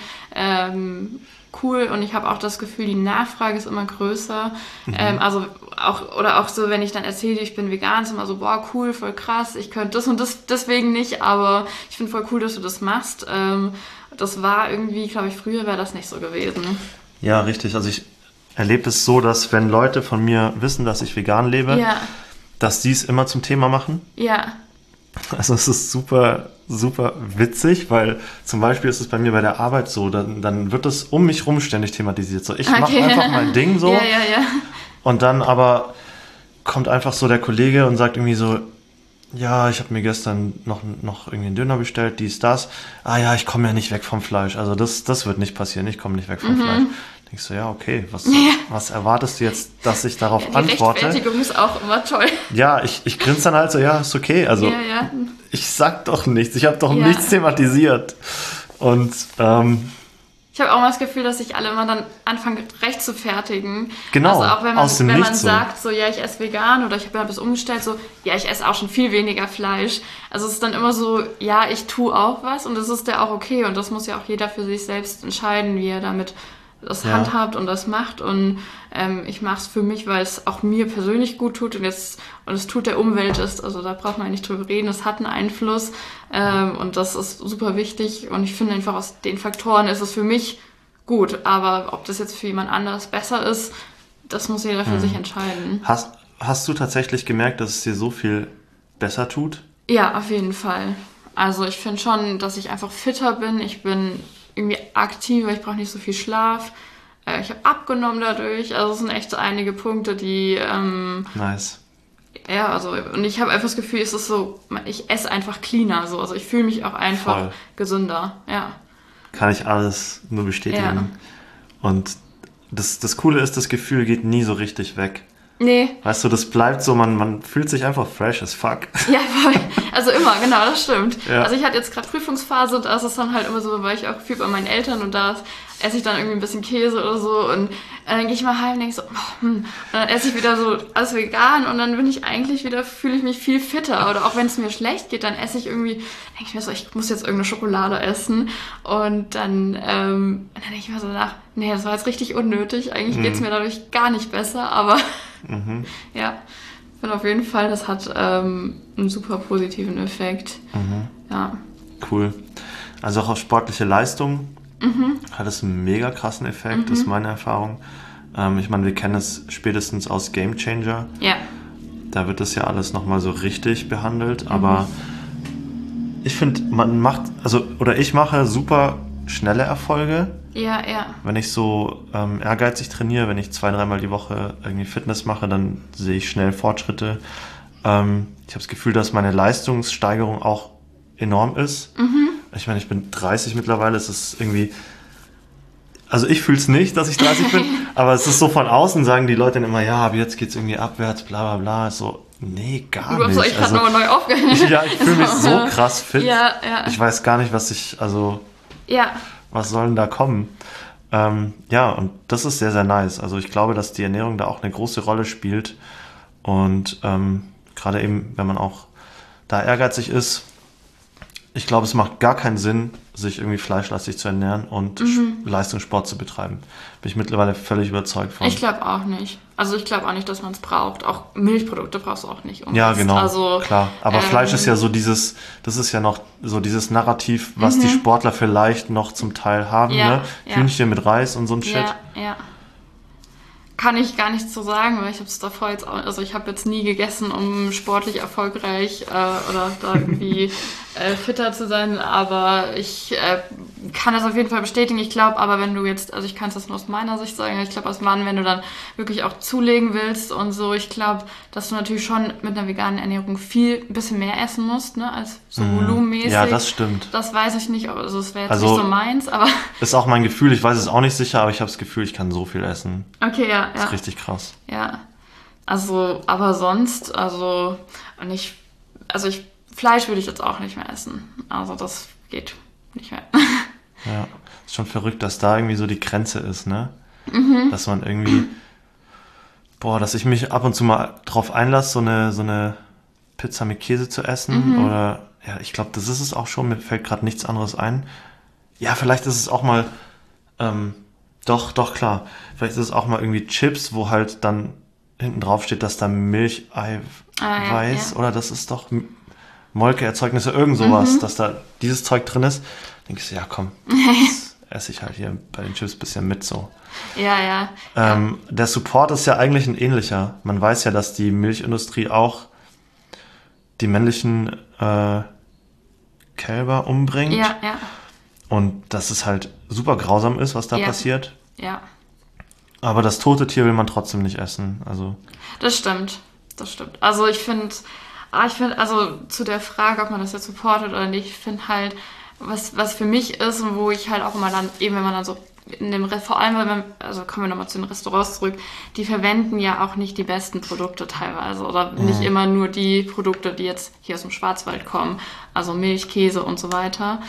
cool, und ich habe auch das Gefühl, die Nachfrage ist immer größer. Also auch so, wenn ich dann erzähle, ich bin vegan, ist immer so, boah, cool, voll krass, ich könnte das und das deswegen nicht, aber ich finde voll cool, dass du das machst. Das war irgendwie, glaube ich, früher wäre das nicht so gewesen. Ja, richtig. Also ich erlebe es so, dass wenn Leute von mir wissen, dass ich vegan lebe, dass die es immer zum Thema machen. Ja. Also es ist super, super witzig, weil zum Beispiel ist es bei mir bei der Arbeit so, dann wird es um mich rum ständig thematisiert. So, ich mache einfach mein Ding so und dann aber kommt einfach so der Kollege und sagt irgendwie so, ja, ich habe mir gestern noch irgendwie einen Döner bestellt, dies, das. Ah ja, ich komme ja nicht weg vom Fleisch. Also das wird nicht passieren, ich komme nicht weg vom Fleisch. Denkst du, ja, okay, was erwartest du jetzt, dass ich darauf antworte? Die Rechtfertigung ist auch immer toll. Ja, ich grinse dann halt so, ja, ist okay. Also ich sag doch nichts, ich habe doch nichts thematisiert. Und ich habe auch mal das Gefühl, dass sich alle immer dann anfangen, recht zu fertigen. Genau, also auch wenn man so sagt, so, ja, ich esse vegan oder ich habe das umgestellt, so, ja, ich esse auch schon viel weniger Fleisch. Also es ist dann immer so, ja, ich tue auch was und das ist ja auch okay. Und das muss ja auch jeder für sich selbst entscheiden, wie er damit das handhabt und das macht. Und ich mache es für mich, weil es auch mir persönlich gut tut und es tut der Umwelt ist. Also da braucht man nicht drüber reden, es hat einen Einfluss und das ist super wichtig. Und ich finde einfach, aus den Faktoren ist es für mich gut. Aber ob das jetzt für jemand anders besser ist, das muss jeder für sich entscheiden. Hast du tatsächlich gemerkt, dass es dir so viel besser tut? Ja, auf jeden Fall. Also ich finde schon, dass ich einfach fitter bin. Ich bin irgendwie aktiver, ich brauche nicht so viel Schlaf. Ich habe abgenommen dadurch. Also es sind echt so einige Punkte, die... nice. Ja, also und ich habe einfach das Gefühl, es ist so, ich esse einfach cleaner. So. Also ich fühle mich auch einfach gesünder. Ja. Kann ich alles nur bestätigen. Ja. Und das Coole ist, das Gefühl geht nie so richtig weg. Nee. Weißt du, das bleibt so, man fühlt sich einfach fresh as fuck. Ja, voll. Also immer, genau, das stimmt. Ja. Also ich hatte jetzt gerade Prüfungsphase und da ist es dann halt immer so, weil ich auch viel bei meinen Eltern und da esse ich dann irgendwie ein bisschen Käse oder so und dann gehe ich mal heim und denke so, und dann esse ich wieder so alles vegan und dann bin ich eigentlich wieder, fühle ich mich viel fitter. Oder auch wenn es mir schlecht geht, dann esse ich irgendwie, denke ich mir so, ich muss jetzt irgendeine Schokolade essen und dann denke ich mir so nach, nee, das war jetzt richtig unnötig. Eigentlich geht es mir dadurch gar nicht besser, aber ja, ich finde auf jeden Fall, das hat einen super positiven Effekt. Ja. Cool. Also auch auf sportliche Leistung hat es einen mega krassen Effekt, das ist meine Erfahrung. Ich meine, wir kennen es spätestens aus Game Changer. Ja. Da wird das ja alles nochmal so richtig behandelt, aber ich finde, ich mache super schnelle Erfolge. Ja, ja. Wenn ich so ehrgeizig trainiere, wenn ich 2-3 Mal die Woche irgendwie Fitness mache, dann sehe ich schnell Fortschritte. Ich habe das Gefühl, dass meine Leistungssteigerung auch enorm ist. Ich meine, ich bin 30 mittlerweile, es ist irgendwie... Also ich fühle es nicht, dass ich 30 bin, aber es ist so von außen, sagen die Leute dann immer, ja, aber jetzt geht's irgendwie abwärts, bla bla bla. So, nee, gar nicht. Du hast gerade nochmal neu aufgehört. Ich fühle mich so krass fit. Ja, ja. Ich weiß gar nicht, was soll denn da kommen? Ja, und das ist sehr, sehr nice. Also ich glaube, dass die Ernährung da auch eine große Rolle spielt. Und gerade eben, wenn man auch da ehrgeizig ist, ich glaube, es macht gar keinen Sinn, sich irgendwie fleischlastig zu ernähren und Leistungssport zu betreiben. Bin ich mittlerweile völlig überzeugt von. Ich glaube auch nicht. Also ich glaube auch nicht, dass man es braucht. Auch Milchprodukte brauchst du auch nicht. Ja, genau, also, klar. Aber Fleisch ist ja so das ist ja noch so dieses Narrativ, was die Sportler vielleicht noch zum Teil haben, ne? Hühnchen mit Reis und so ein Shit. Ja. Kann ich gar nichts zu sagen, weil ich habe es davor jetzt auch, also ich habe jetzt nie gegessen, um sportlich erfolgreich oder da irgendwie fitter zu sein, aber ich kann das auf jeden Fall bestätigen. Ich glaube aber, wenn du jetzt, also ich kann es das nur aus meiner Sicht sagen, ich glaube als Mann, wenn du dann wirklich auch zulegen willst und so, ich glaube, dass du natürlich schon mit einer veganen Ernährung ein bisschen mehr essen musst, ne, als so volumenmäßig. Ja, das stimmt. Das weiß ich nicht, also es wäre jetzt nicht so meins, aber... Ist auch mein Gefühl, ich weiß es auch nicht sicher, aber ich habe das Gefühl, ich kann so viel essen. Okay, ja. Das ist richtig krass. Ja, also, aber sonst, Fleisch würde ich jetzt auch nicht mehr essen. Also das geht nicht mehr. Ja, ist schon verrückt, dass da irgendwie so die Grenze ist, ne? Dass man irgendwie, dass ich mich ab und zu mal drauf einlasse, so eine Pizza mit Käse zu essen oder, ja, ich glaube, das ist es auch schon, mir fällt gerade nichts anderes ein. Ja, vielleicht ist es auch mal, doch, klar. Vielleicht ist es auch mal irgendwie Chips, wo halt dann hinten drauf steht, dass da Milcheiweiß oder das ist doch Molkeerzeugnisse, irgend sowas, dass da dieses Zeug drin ist. Denke ich so, ja komm, das esse ich halt hier bei den Chips ein bisschen mit so. Ja. Der Support ist ja eigentlich ein ähnlicher. Man weiß ja, dass die Milchindustrie auch die männlichen Kälber umbringt. Ja. Und dass es halt super grausam ist, was da passiert. Ja. Aber das tote Tier will man trotzdem nicht essen. Also. Das stimmt. Also ich finde, also zu der Frage, ob man das jetzt supportet oder nicht, ich finde halt, was für mich ist und wo ich halt auch immer dann, eben wenn man dann so vor allem, also kommen wir nochmal zu den Restaurants zurück, die verwenden ja auch nicht die besten Produkte teilweise oder nicht immer nur die Produkte, die jetzt hier aus dem Schwarzwald kommen, also Milch, Käse und so weiter.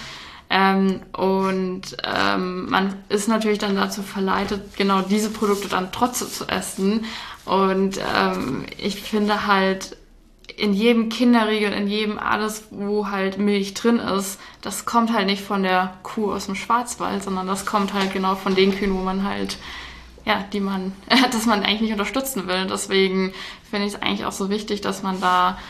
Man ist natürlich dann dazu verleitet, genau diese Produkte dann trotzdem zu essen. Und ich finde halt, in jedem Kinderriegel, in jedem alles, wo halt Milch drin ist, das kommt halt nicht von der Kuh aus dem Schwarzwald, sondern das kommt halt genau von den Kühen, wo man halt, ja, dass man eigentlich nicht unterstützen will. Deswegen finde ich es eigentlich auch so wichtig, dass man da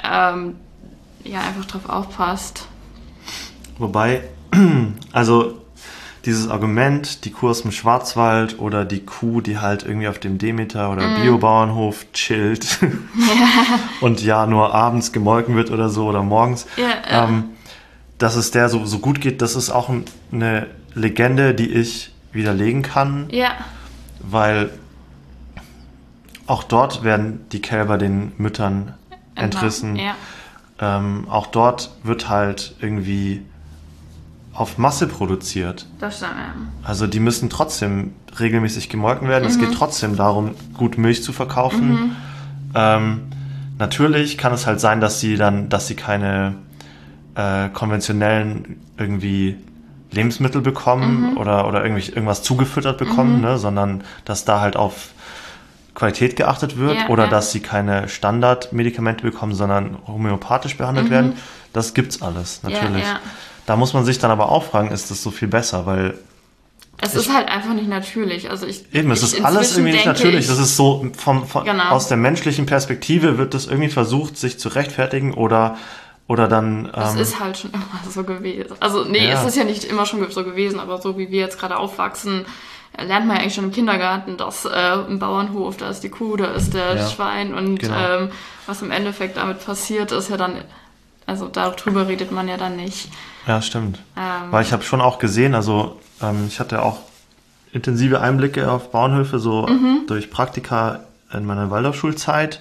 einfach drauf aufpasst. Wobei, also dieses Argument, die Kuh aus dem Schwarzwald oder die Kuh, die halt irgendwie auf dem Demeter oder Biobauernhof chillt und ja nur abends gemolken wird oder so oder morgens, dass es der so gut geht, das ist auch eine Legende, die ich widerlegen kann, weil auch dort werden die Kälber den Müttern entrissen. Auch dort wird halt irgendwie auf Masse produziert. Das stimmt, ja. Also die müssen trotzdem regelmäßig gemolken werden. Es geht trotzdem darum, gut Milch zu verkaufen. Natürlich kann es halt sein, dass sie keine konventionellen irgendwie Lebensmittel bekommen oder irgendwas zugefüttert bekommen, ne, sondern dass da halt auf Qualität geachtet wird oder dass sie keine Standardmedikamente bekommen, sondern homöopathisch behandelt werden. Das gibt's alles, natürlich. Da muss man sich dann aber auch fragen, ist das so viel besser, weil es ist halt einfach nicht natürlich. Also es ist alles irgendwie nicht natürlich. Das ist so aus der menschlichen Perspektive wird das irgendwie versucht, sich zu rechtfertigen oder dann. Es ist halt schon immer so gewesen. Also es ist ja nicht immer schon so gewesen, aber so wie wir jetzt gerade aufwachsen, lernt man ja eigentlich schon im Kindergarten, dass im Bauernhof, da ist die Kuh, da ist der Schwein und was im Endeffekt damit passiert, ist ja dann, also darüber redet man ja dann nicht. Ja, stimmt. Weil ich habe schon auch gesehen, also ich hatte auch intensive Einblicke auf Bauernhöfe, so durch Praktika in meiner Waldorfschulzeit.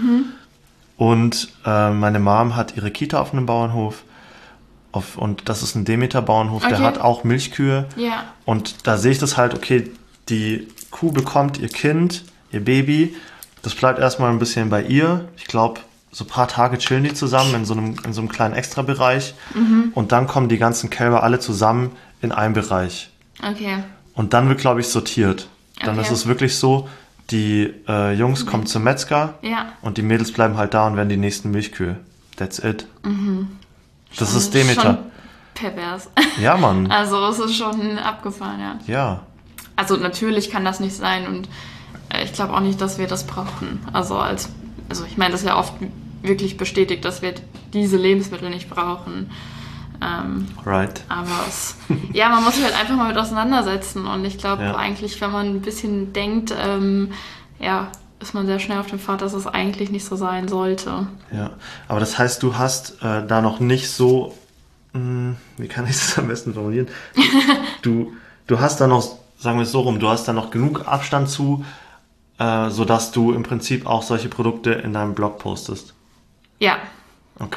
Und meine Mom hat ihre Kita auf einem Bauernhof. Und das ist ein Demeter-Bauernhof, der hat auch Milchkühe. Ja. Und da sehe ich das halt, okay, die Kuh bekommt ihr Kind, ihr Baby. Das bleibt erstmal ein bisschen bei ihr. Ich glaube, so ein paar Tage chillen die zusammen in so einem kleinen Extrabereich. Und dann kommen die ganzen Kälber alle zusammen in einen Bereich. Okay. Und dann wird, glaube ich, sortiert. Dann ist es wirklich so, die Jungs kommen zum Metzger und die Mädels bleiben halt da und werden die nächsten Milchkühe. That's it. Das ist Demeter. Schon pervers. Ja, Mann. Also es ist schon abgefahren, ja. Ja. Also natürlich kann das nicht sein und ich glaube auch nicht, dass wir das brauchen. Also ich meine, das ist ja oft wirklich bestätigt, dass wir diese Lebensmittel nicht brauchen. Right. Aber man muss sich halt einfach mal mit auseinandersetzen. Und ich glaube eigentlich, wenn man ein bisschen denkt, ist man sehr schnell auf dem Pfad, dass es eigentlich nicht so sein sollte. Ja, aber das heißt, du hast da noch nicht so, wie kann ich das am besten formulieren? Du hast da noch, sagen wir es so rum, du hast da noch genug Abstand zu, sodass du im Prinzip auch solche Produkte in deinem Blog postest. Ja, okay.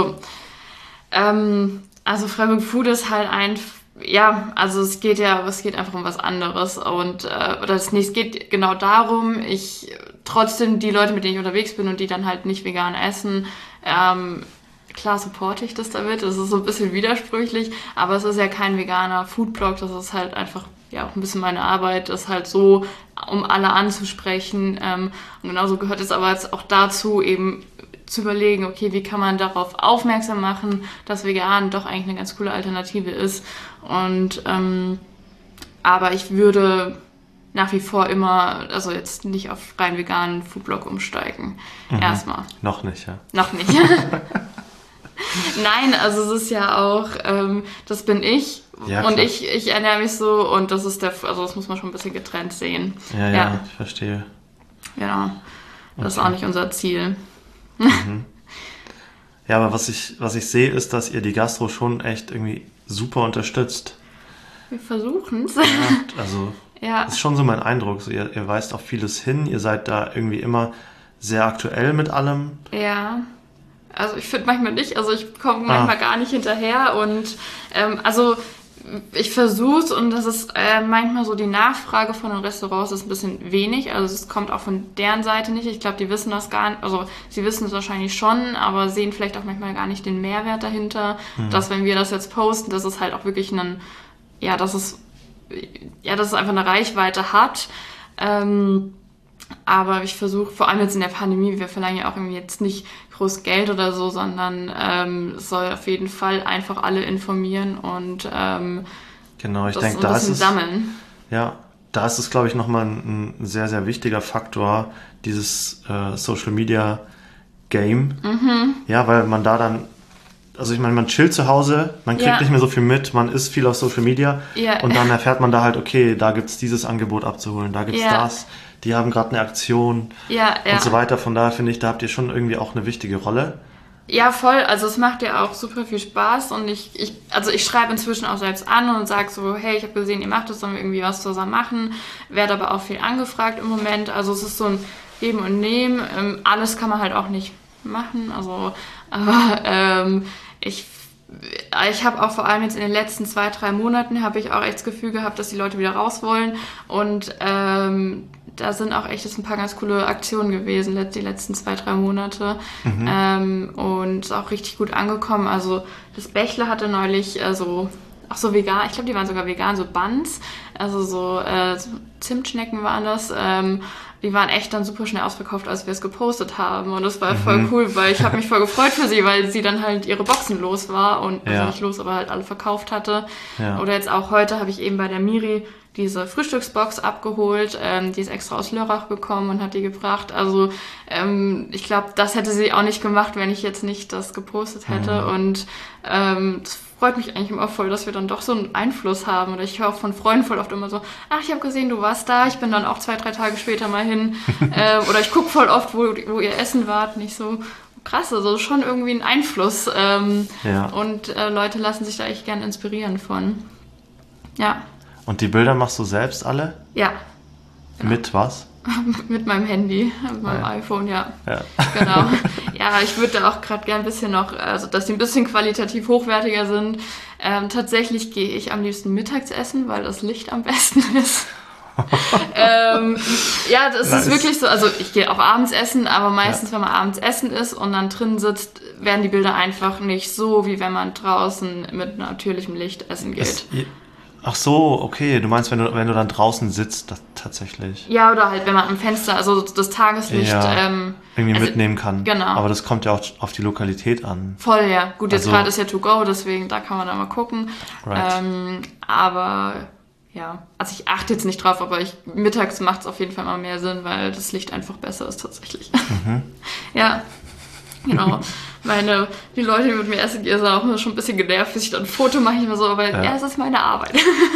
Also Freiburg Food ist halt es geht einfach um was anderes und es geht genau darum, trotzdem die Leute, mit denen ich unterwegs bin und die dann halt nicht vegan essen, klar supporte ich das damit, das ist so ein bisschen widersprüchlich, aber es ist ja kein veganer Foodblog, das ist halt einfach auch ein bisschen meine Arbeit, das halt so, um alle anzusprechen und genauso gehört es aber jetzt auch dazu, eben zu überlegen, okay, wie kann man darauf aufmerksam machen, dass vegan doch eigentlich eine ganz coole Alternative ist. Und aber ich würde nach wie vor immer, also jetzt nicht auf rein veganen Foodblog umsteigen. Erstmal. Noch nicht, ja. Noch nicht. Nein, also es ist ja auch, das bin ich und ich ernähre mich so und das ist das muss man schon ein bisschen getrennt sehen. Ja, ich verstehe. Genau, das ist auch nicht unser Ziel. Ja, aber was ich sehe, ist, dass ihr die Gastro schon echt irgendwie super unterstützt. Wir versuchen es. Ja, also das ist schon so mein Eindruck. So, ihr weist auf vieles hin, ihr seid da irgendwie immer sehr aktuell mit allem. Ja, also ich finde manchmal nicht, also ich komme manchmal gar nicht hinterher und ich versuche es und das ist manchmal so, die Nachfrage von den Restaurants ist ein bisschen wenig, also es kommt auch von deren Seite nicht. Ich glaube, die wissen das gar nicht, also sie wissen es wahrscheinlich schon, aber sehen vielleicht auch manchmal gar nicht den Mehrwert dahinter, dass wenn wir das jetzt posten, dass es halt auch wirklich dass es einfach eine Reichweite hat. Aber ich versuche, vor allem jetzt in der Pandemie, wir verlangen ja auch irgendwie jetzt nicht groß Geld oder so, sondern es soll auf jeden Fall einfach alle informieren und genau, ich denke, da ist es sammeln. Ja, da ist es, glaube ich, nochmal ein sehr, sehr wichtiger Faktor, dieses Social Media Game. Ja, weil man da dann, also ich meine, man chillt zu Hause, man kriegt nicht mehr so viel mit, man ist viel auf Social Media und dann erfährt man da halt, okay, da gibt's dieses Angebot abzuholen, da gibt's das, die haben gerade eine Aktion und so weiter. Von daher finde ich, da habt ihr schon irgendwie auch eine wichtige Rolle. Ja, voll. Also es macht ja auch super viel Spaß und ich schreibe inzwischen auch selbst an und sage so, hey, ich habe gesehen, ihr macht das, sollen wir irgendwie was zusammen machen. Werde aber auch viel angefragt im Moment. Also es ist so ein Geben und Nehmen. Alles kann man halt auch nicht machen. Also, aber ich habe auch vor allem jetzt in den letzten 2-3 Monaten habe ich auch echt das Gefühl gehabt, dass die Leute wieder raus wollen und da sind auch echt ein paar ganz coole Aktionen gewesen, die letzten 2-3 Monate. Und ist auch richtig gut angekommen. Also das Bächle hatte neulich so vegan, ich glaube, die waren sogar vegan, so Buns, also so Zimtschnecken waren das. Die waren echt dann super schnell ausverkauft, als wir es gepostet haben. Und das war voll cool, weil ich habe mich voll gefreut für sie, weil sie dann halt ihre Boxen los war und also nicht los, aber halt alle verkauft hatte. Ja. Oder jetzt auch heute habe ich eben bei der Miri diese Frühstücksbox abgeholt. Die ist extra aus Lörrach gekommen und hat die gebracht. Also ich glaube, das hätte sie auch nicht gemacht, wenn ich jetzt nicht das gepostet hätte. Und das freut mich eigentlich immer voll, dass wir dann doch so einen Einfluss haben. Oder ich höre auch von Freunden voll oft immer so, ach, ich habe gesehen, du warst da. Ich bin dann auch 2-3 Tage später mal hin. Oder ich gucke voll oft, wo ihr essen wart. Nicht so krass, also schon irgendwie ein Einfluss. Und Leute lassen sich da echt gern inspirieren von. Ja. Und die Bilder machst du selbst alle? Ja. Genau. Mit was? Mit meinem Handy, mit meinem iPhone, ja. Genau. Ja, ich würde da auch gerade gern ein bisschen noch, also dass die ein bisschen qualitativ hochwertiger sind. Tatsächlich gehe ich am liebsten mittags essen, weil das Licht am besten ist. Ja, das ist wirklich so, also ich gehe auch abends essen, aber meistens, wenn man abends essen ist und dann drin sitzt, werden die Bilder einfach nicht so, wie wenn man draußen mit natürlichem Licht essen geht. Ach so, okay. Du meinst, wenn du dann draußen sitzt, das tatsächlich. Ja, oder halt, wenn man am Fenster, also das Tageslicht irgendwie mitnehmen kann. Genau. Aber das kommt ja auch auf die Lokalität an. Voll, ja. Gut, jetzt gerade ist ja To Go, deswegen da kann man dann mal gucken. Right. Aber ja, also ich achte jetzt nicht drauf, aber mittags macht es auf jeden Fall mal mehr Sinn, weil das Licht einfach besser ist tatsächlich. Ja, genau. Die Leute, die mit mir essen gehen, sind auch immer schon ein bisschen genervt, bis ich dann ein Foto mache, immer so, weil es ist meine Arbeit.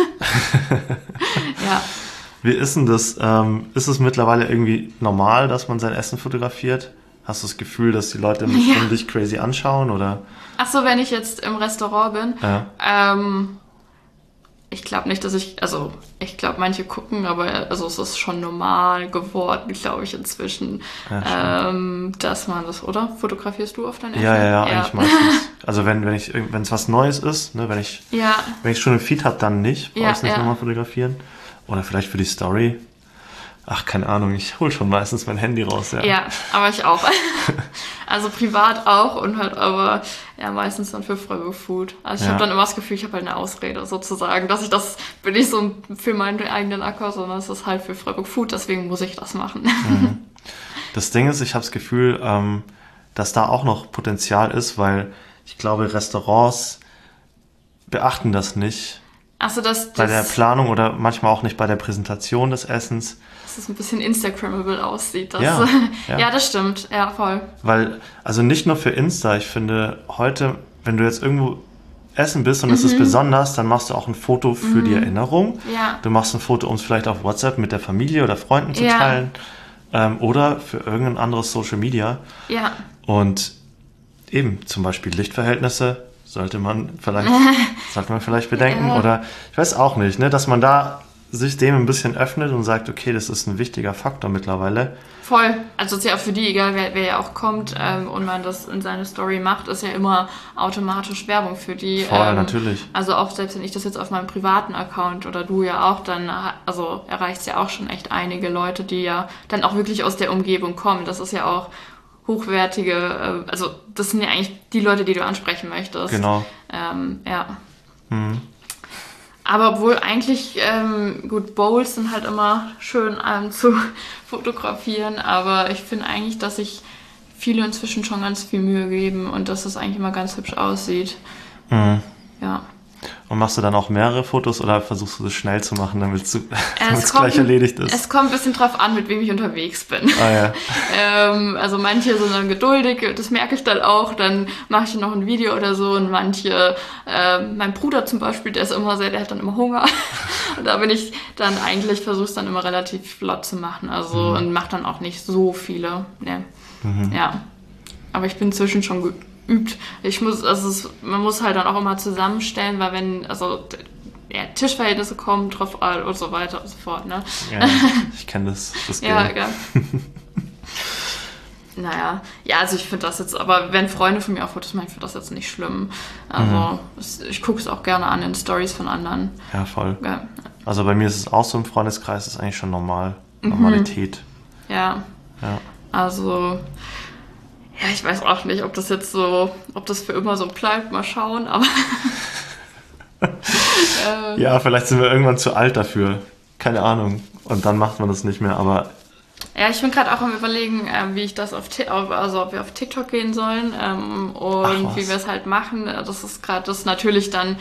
Ja. Wie ist denn das? Ist es mittlerweile irgendwie normal, dass man sein Essen fotografiert? Hast du das Gefühl, dass die Leute um dich crazy anschauen, oder? Ach so, wenn ich jetzt im Restaurant bin? Ja. Ich glaube nicht, ich glaube, manche gucken, aber es ist schon normal geworden, glaube ich, inzwischen, dass man das, oder? Fotografierst du auf dein Essen? Ja, eigentlich meistens. Also wenn es was Neues ist, ne, wenn ich schon einen Feed habe, dann nicht, brauche ich es nicht nochmal fotografieren. Oder vielleicht für die Story. Ach, keine Ahnung, ich hole schon meistens mein Handy raus, ja. Ja, aber ich auch. Also privat auch und halt aber meistens dann für Freiburg Food. Also ich habe dann immer das Gefühl, ich habe halt eine Ausrede sozusagen, dass ich das bin nicht so für meinen eigenen Acker, sondern es ist halt für Freiburg Food, deswegen muss ich das machen. Das Ding ist, ich habe das Gefühl, dass da auch noch Potenzial ist, weil ich glaube, Restaurants beachten das nicht. Also bei der Planung oder manchmal auch nicht bei der Präsentation des Essens. Dass es ein bisschen Instagrammable aussieht. Ja, das stimmt. Ja, voll. Weil, also nicht nur für Insta, ich finde heute, wenn du jetzt irgendwo essen bist und es ist besonders, dann machst du auch ein Foto für die Erinnerung. Ja. Du machst ein Foto, um es vielleicht auf WhatsApp mit der Familie oder Freunden zu teilen. Oder für irgendein anderes Social Media. Ja. Und eben zum Beispiel Lichtverhältnisse sollte man vielleicht bedenken. Oder ich weiß auch nicht, ne, dass man da sich dem ein bisschen öffnet und sagt, okay, das ist ein wichtiger Faktor mittlerweile. Voll. Also es ist ja auch für die, egal wer ja auch kommt und man das in seine Story macht, ist ja immer automatisch Werbung für die. Voll, natürlich. Also auch selbst wenn ich das jetzt auf meinem privaten Account oder du ja auch, dann erreicht es ja auch schon echt einige Leute, die ja dann auch wirklich aus der Umgebung kommen. Das ist ja auch hochwertige, also das sind ja eigentlich die Leute, die du ansprechen möchtest. Genau. Ja. Aber obwohl eigentlich, Bowls sind halt immer schön zu fotografieren, aber ich finde eigentlich, dass sich viele inzwischen schon ganz viel Mühe geben und dass das eigentlich immer ganz hübsch aussieht. Ja. Und machst du dann auch mehrere Fotos oder versuchst du das schnell zu machen, damit es gleich erledigt ist? Es kommt ein bisschen drauf an, mit wem ich unterwegs bin. Also manche sind dann geduldig, das merke ich dann auch, dann mache ich noch ein Video oder so und manche, mein Bruder zum Beispiel, der hat dann immer Hunger und da bin ich dann eigentlich, versuche es dann immer relativ flott zu machen, also und mache dann auch nicht so viele, ne. Ja, aber ich bin inzwischen schon geübt. Man muss halt dann auch immer zusammenstellen, weil wenn, Tischverhältnisse kommen drauf an und so weiter und so fort, ne? Ja, ich kenne das Game. Ja. Naja, also ich finde das jetzt, aber wenn Freunde von mir auch Fotos machen, ich finde das jetzt nicht schlimm. Also ich gucke es auch gerne an in Stories von anderen. Ja, voll. Ja. Also bei mir ist es auch so im Freundeskreis, ist eigentlich schon Normalität. Ja. Also... Ja, ich weiß auch nicht, ob das für immer so bleibt, mal schauen, aber... Ja, vielleicht sind wir irgendwann zu alt dafür, keine Ahnung, und dann macht man das nicht mehr, aber... Ja, ich bin gerade auch am Überlegen, wie ich das ob wir auf TikTok gehen sollen und wie wir es halt machen. Das ist gerade das natürlich dann...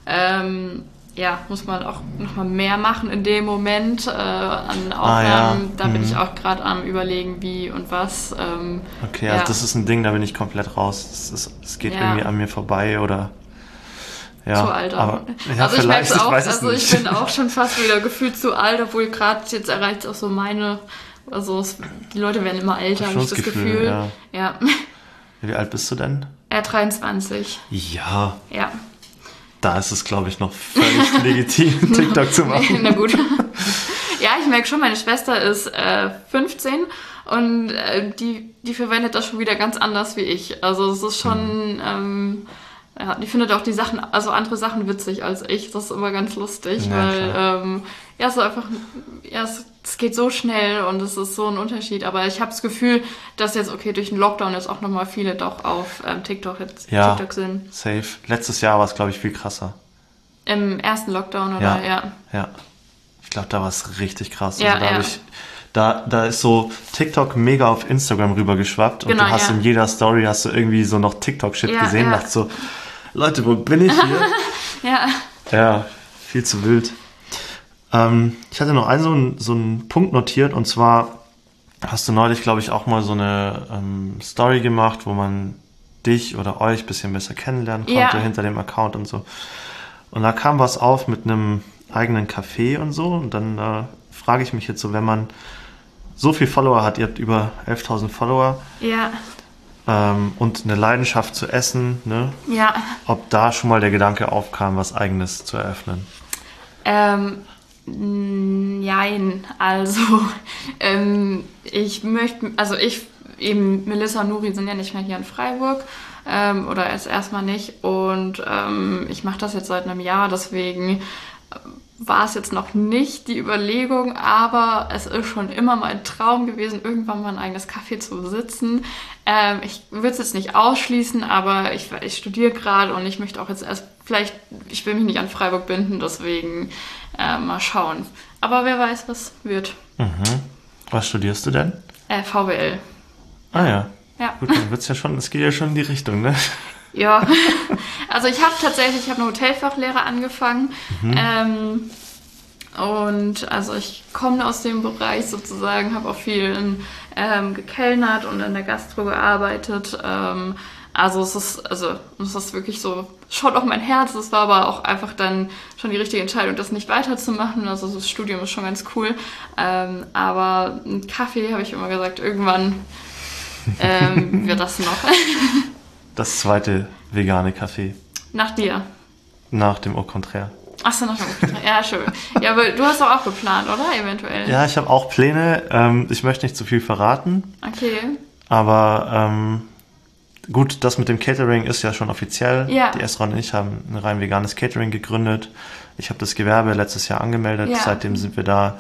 muss man auch nochmal mehr machen in dem Moment an Aufnahmen. Da bin ich auch gerade am Überlegen, wie und was. Okay, also das ist ein Ding, da bin ich komplett raus. Es geht irgendwie an mir vorbei oder... Ja, zu alt. Aber, also ich merke es auch, ich bin auch schon fast wieder gefühlt zu alt, obwohl gerade jetzt erreicht auch so die Leute werden immer älter, habe ich das Gefühl. Ja. Wie alt bist du denn? 23. Ja. Ja. Da ist es, glaube ich, noch völlig legitim, TikTok zu machen. Na gut. Ja, ich merke schon, meine Schwester ist 15 und die verwendet das schon wieder ganz anders wie ich. Also es ist schon, die findet auch die Sachen, also andere Sachen witzig als ich. Das ist immer ganz lustig, weil es einfach, es geht so schnell und es ist so ein Unterschied. Aber ich habe das Gefühl, dass jetzt, durch den Lockdown jetzt auch nochmal viele doch auf TikTok sind. Safe. Letztes Jahr war es, glaube ich, viel krasser. Im ersten Lockdown, oder? Ja. Ich glaube, da war es richtig krass. Da ist so TikTok mega auf Instagram rübergeschwappt und du hast in jeder Story hast du irgendwie so noch TikTok-Shit gesehen und dachte so, Leute, wo bin ich hier? Ja, viel zu wild. Ich hatte noch so einen Punkt notiert, und zwar hast du neulich, glaube ich, auch mal so eine Story gemacht, wo man dich oder euch ein bisschen besser kennenlernen konnte hinter dem Account und so. Und da kam was auf mit einem eigenen Café und so. Und dann frage ich mich jetzt so, wenn man so viel Follower hat, ihr habt über 11.000 Follower, und eine Leidenschaft zu essen, ne? Ja. Ob da schon mal der Gedanke aufkam, was Eigenes zu eröffnen? Nein, also Melissa und Nuri sind ja nicht mehr hier in Freiburg oder erstmal nicht, und ich mache das jetzt seit einem Jahr, deswegen war es jetzt noch nicht die Überlegung, aber es ist schon immer mein Traum gewesen, irgendwann mal ein eigenes Café zu besitzen. Ich würde es jetzt nicht ausschließen, aber ich studiere gerade und ich möchte auch jetzt ich will mich nicht an Freiburg binden, deswegen mal schauen. Aber wer weiß, was wird. Mhm. Was studierst du denn? VWL. Ah ja. Ja. Gut, dann wird's ja schon, es geht ja schon in die Richtung, ne? Ja, also ich habe eine Hotelfachlehre angefangen. Und also ich komme aus dem Bereich sozusagen, habe auch viel gekellnert und in der Gastro gearbeitet. Also es ist wirklich so, schaut auch mein Herz. Es war aber auch einfach dann schon die richtige Entscheidung, das nicht weiterzumachen. Also das Studium ist schon ganz cool. Aber einen Kaffee, habe ich immer gesagt, irgendwann wird das noch. Das zweite vegane Café. Nach dir. Nach dem Au contraire. Achso, nach dem Au contraire. Ja, schön. Ja, aber du hast doch auch geplant, oder? Eventuell. Ja, ich habe auch Pläne. Ich möchte nicht zu viel verraten. Okay. Aber gut, das mit dem Catering ist ja schon offiziell. Ja. Die Esra und ich haben ein rein veganes Catering gegründet. Ich habe das Gewerbe letztes Jahr angemeldet. Ja. Seitdem sind wir da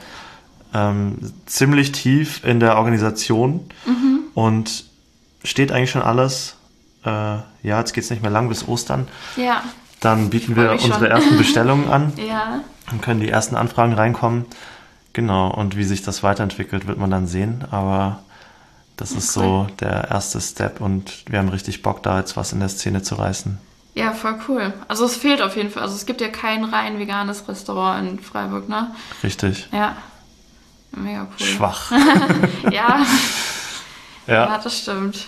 ziemlich tief in der Organisation. Und steht eigentlich schon alles. Jetzt geht es nicht mehr lang bis Ostern. Ja. Dann bieten wir unsere ersten Bestellungen an. Ja. Dann können die ersten Anfragen reinkommen. Genau, und wie sich das weiterentwickelt, wird man dann sehen. Aber das ist so der erste Step und wir haben richtig Bock, da jetzt was in der Szene zu reißen. Ja, voll cool. Also es fehlt auf jeden Fall. Also es gibt ja kein rein veganes Restaurant in Freiburg, ne? Richtig. Ja. Mega cool. Schwach. Ja. Ja, das stimmt.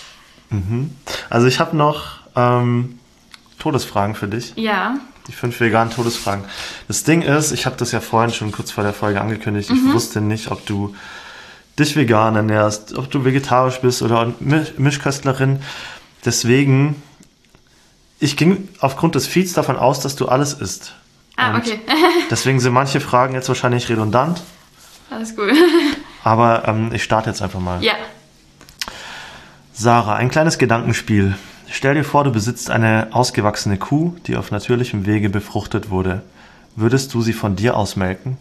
Also ich habe noch Todesfragen für dich. Ja. Die 5 veganen Todesfragen. Das Ding ist, ich habe das ja vorhin schon kurz vor der Folge angekündigt, ich wusste nicht, ob du dich vegan ernährst, ob du vegetarisch bist oder Mischköstlerin. Deswegen, ich ging aufgrund des Feeds davon aus, dass du alles isst. Okay. Deswegen sind manche Fragen jetzt wahrscheinlich redundant. Alles gut. Aber ich starte jetzt einfach mal. Ja. Sarah, ein kleines Gedankenspiel. Stell dir vor, du besitzt eine ausgewachsene Kuh, die auf natürlichem Wege befruchtet wurde. Würdest du sie von dir aus melken?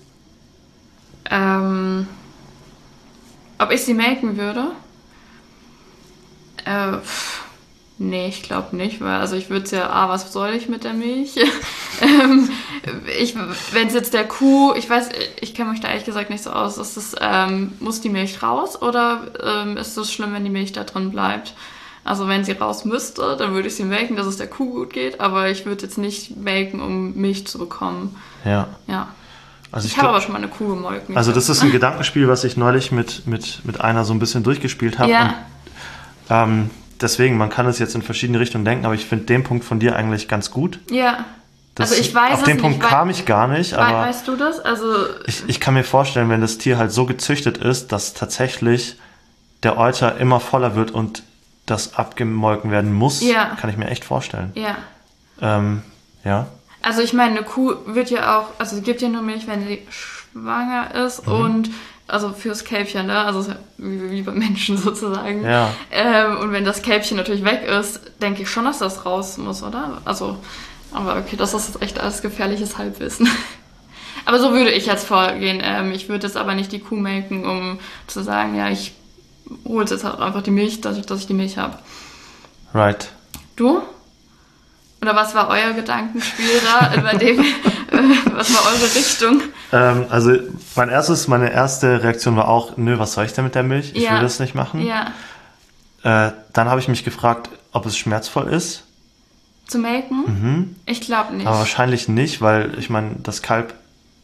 Ob ich sie melken würde? Nee, ich glaube nicht, weil ich würde es ja, was soll ich mit der Milch? Wenn es jetzt der Kuh, ich kenne mich da ehrlich gesagt nicht so aus, muss die Milch raus oder ist es schlimm, wenn die Milch da drin bleibt? Also wenn sie raus müsste, dann würde ich sie melken, dass es der Kuh gut geht, aber ich würde jetzt nicht melken, um Milch zu bekommen. Ja. Also ich habe aber schon mal eine Kuh gemolken. Also das ist ein Gedankenspiel, was ich neulich mit einer so ein bisschen durchgespielt habe. Ja. Und deswegen, man kann es jetzt in verschiedene Richtungen denken, aber ich finde den Punkt von dir eigentlich ganz gut. Ja. Also ich weiß es nicht. Auf den Punkt kam ich gar nicht, aber weißt du das? Also ich kann mir vorstellen, wenn das Tier halt so gezüchtet ist, dass tatsächlich der Euter immer voller wird und das abgemolken werden muss, kann ich mir echt vorstellen. Ja. Ja. Also ich meine, eine Kuh wird ja auch, also sie gibt ja nur Milch, wenn sie schwanger ist und also fürs Kälbchen, ne? Also wie bei Menschen sozusagen. Ja. Und wenn das Kälbchen natürlich weg ist, denke ich schon, dass das raus muss, oder? Also, aber okay, das ist jetzt echt alles gefährliches Halbwissen. Aber so würde ich jetzt vorgehen. Ich würde jetzt aber nicht die Kuh melken, um zu sagen, ja, ich hole jetzt halt einfach die Milch, dass ich die Milch habe. Right. Du? Oder was war euer Gedankenspiel da? Was war eure Richtung? Also meine erste Reaktion war auch, was soll ich denn mit der Milch? Ich will das nicht machen. Ja. Dann habe ich mich gefragt, ob es schmerzvoll ist. Zu melken? Ich glaube nicht. Aber wahrscheinlich nicht, weil ich meine, das Kalb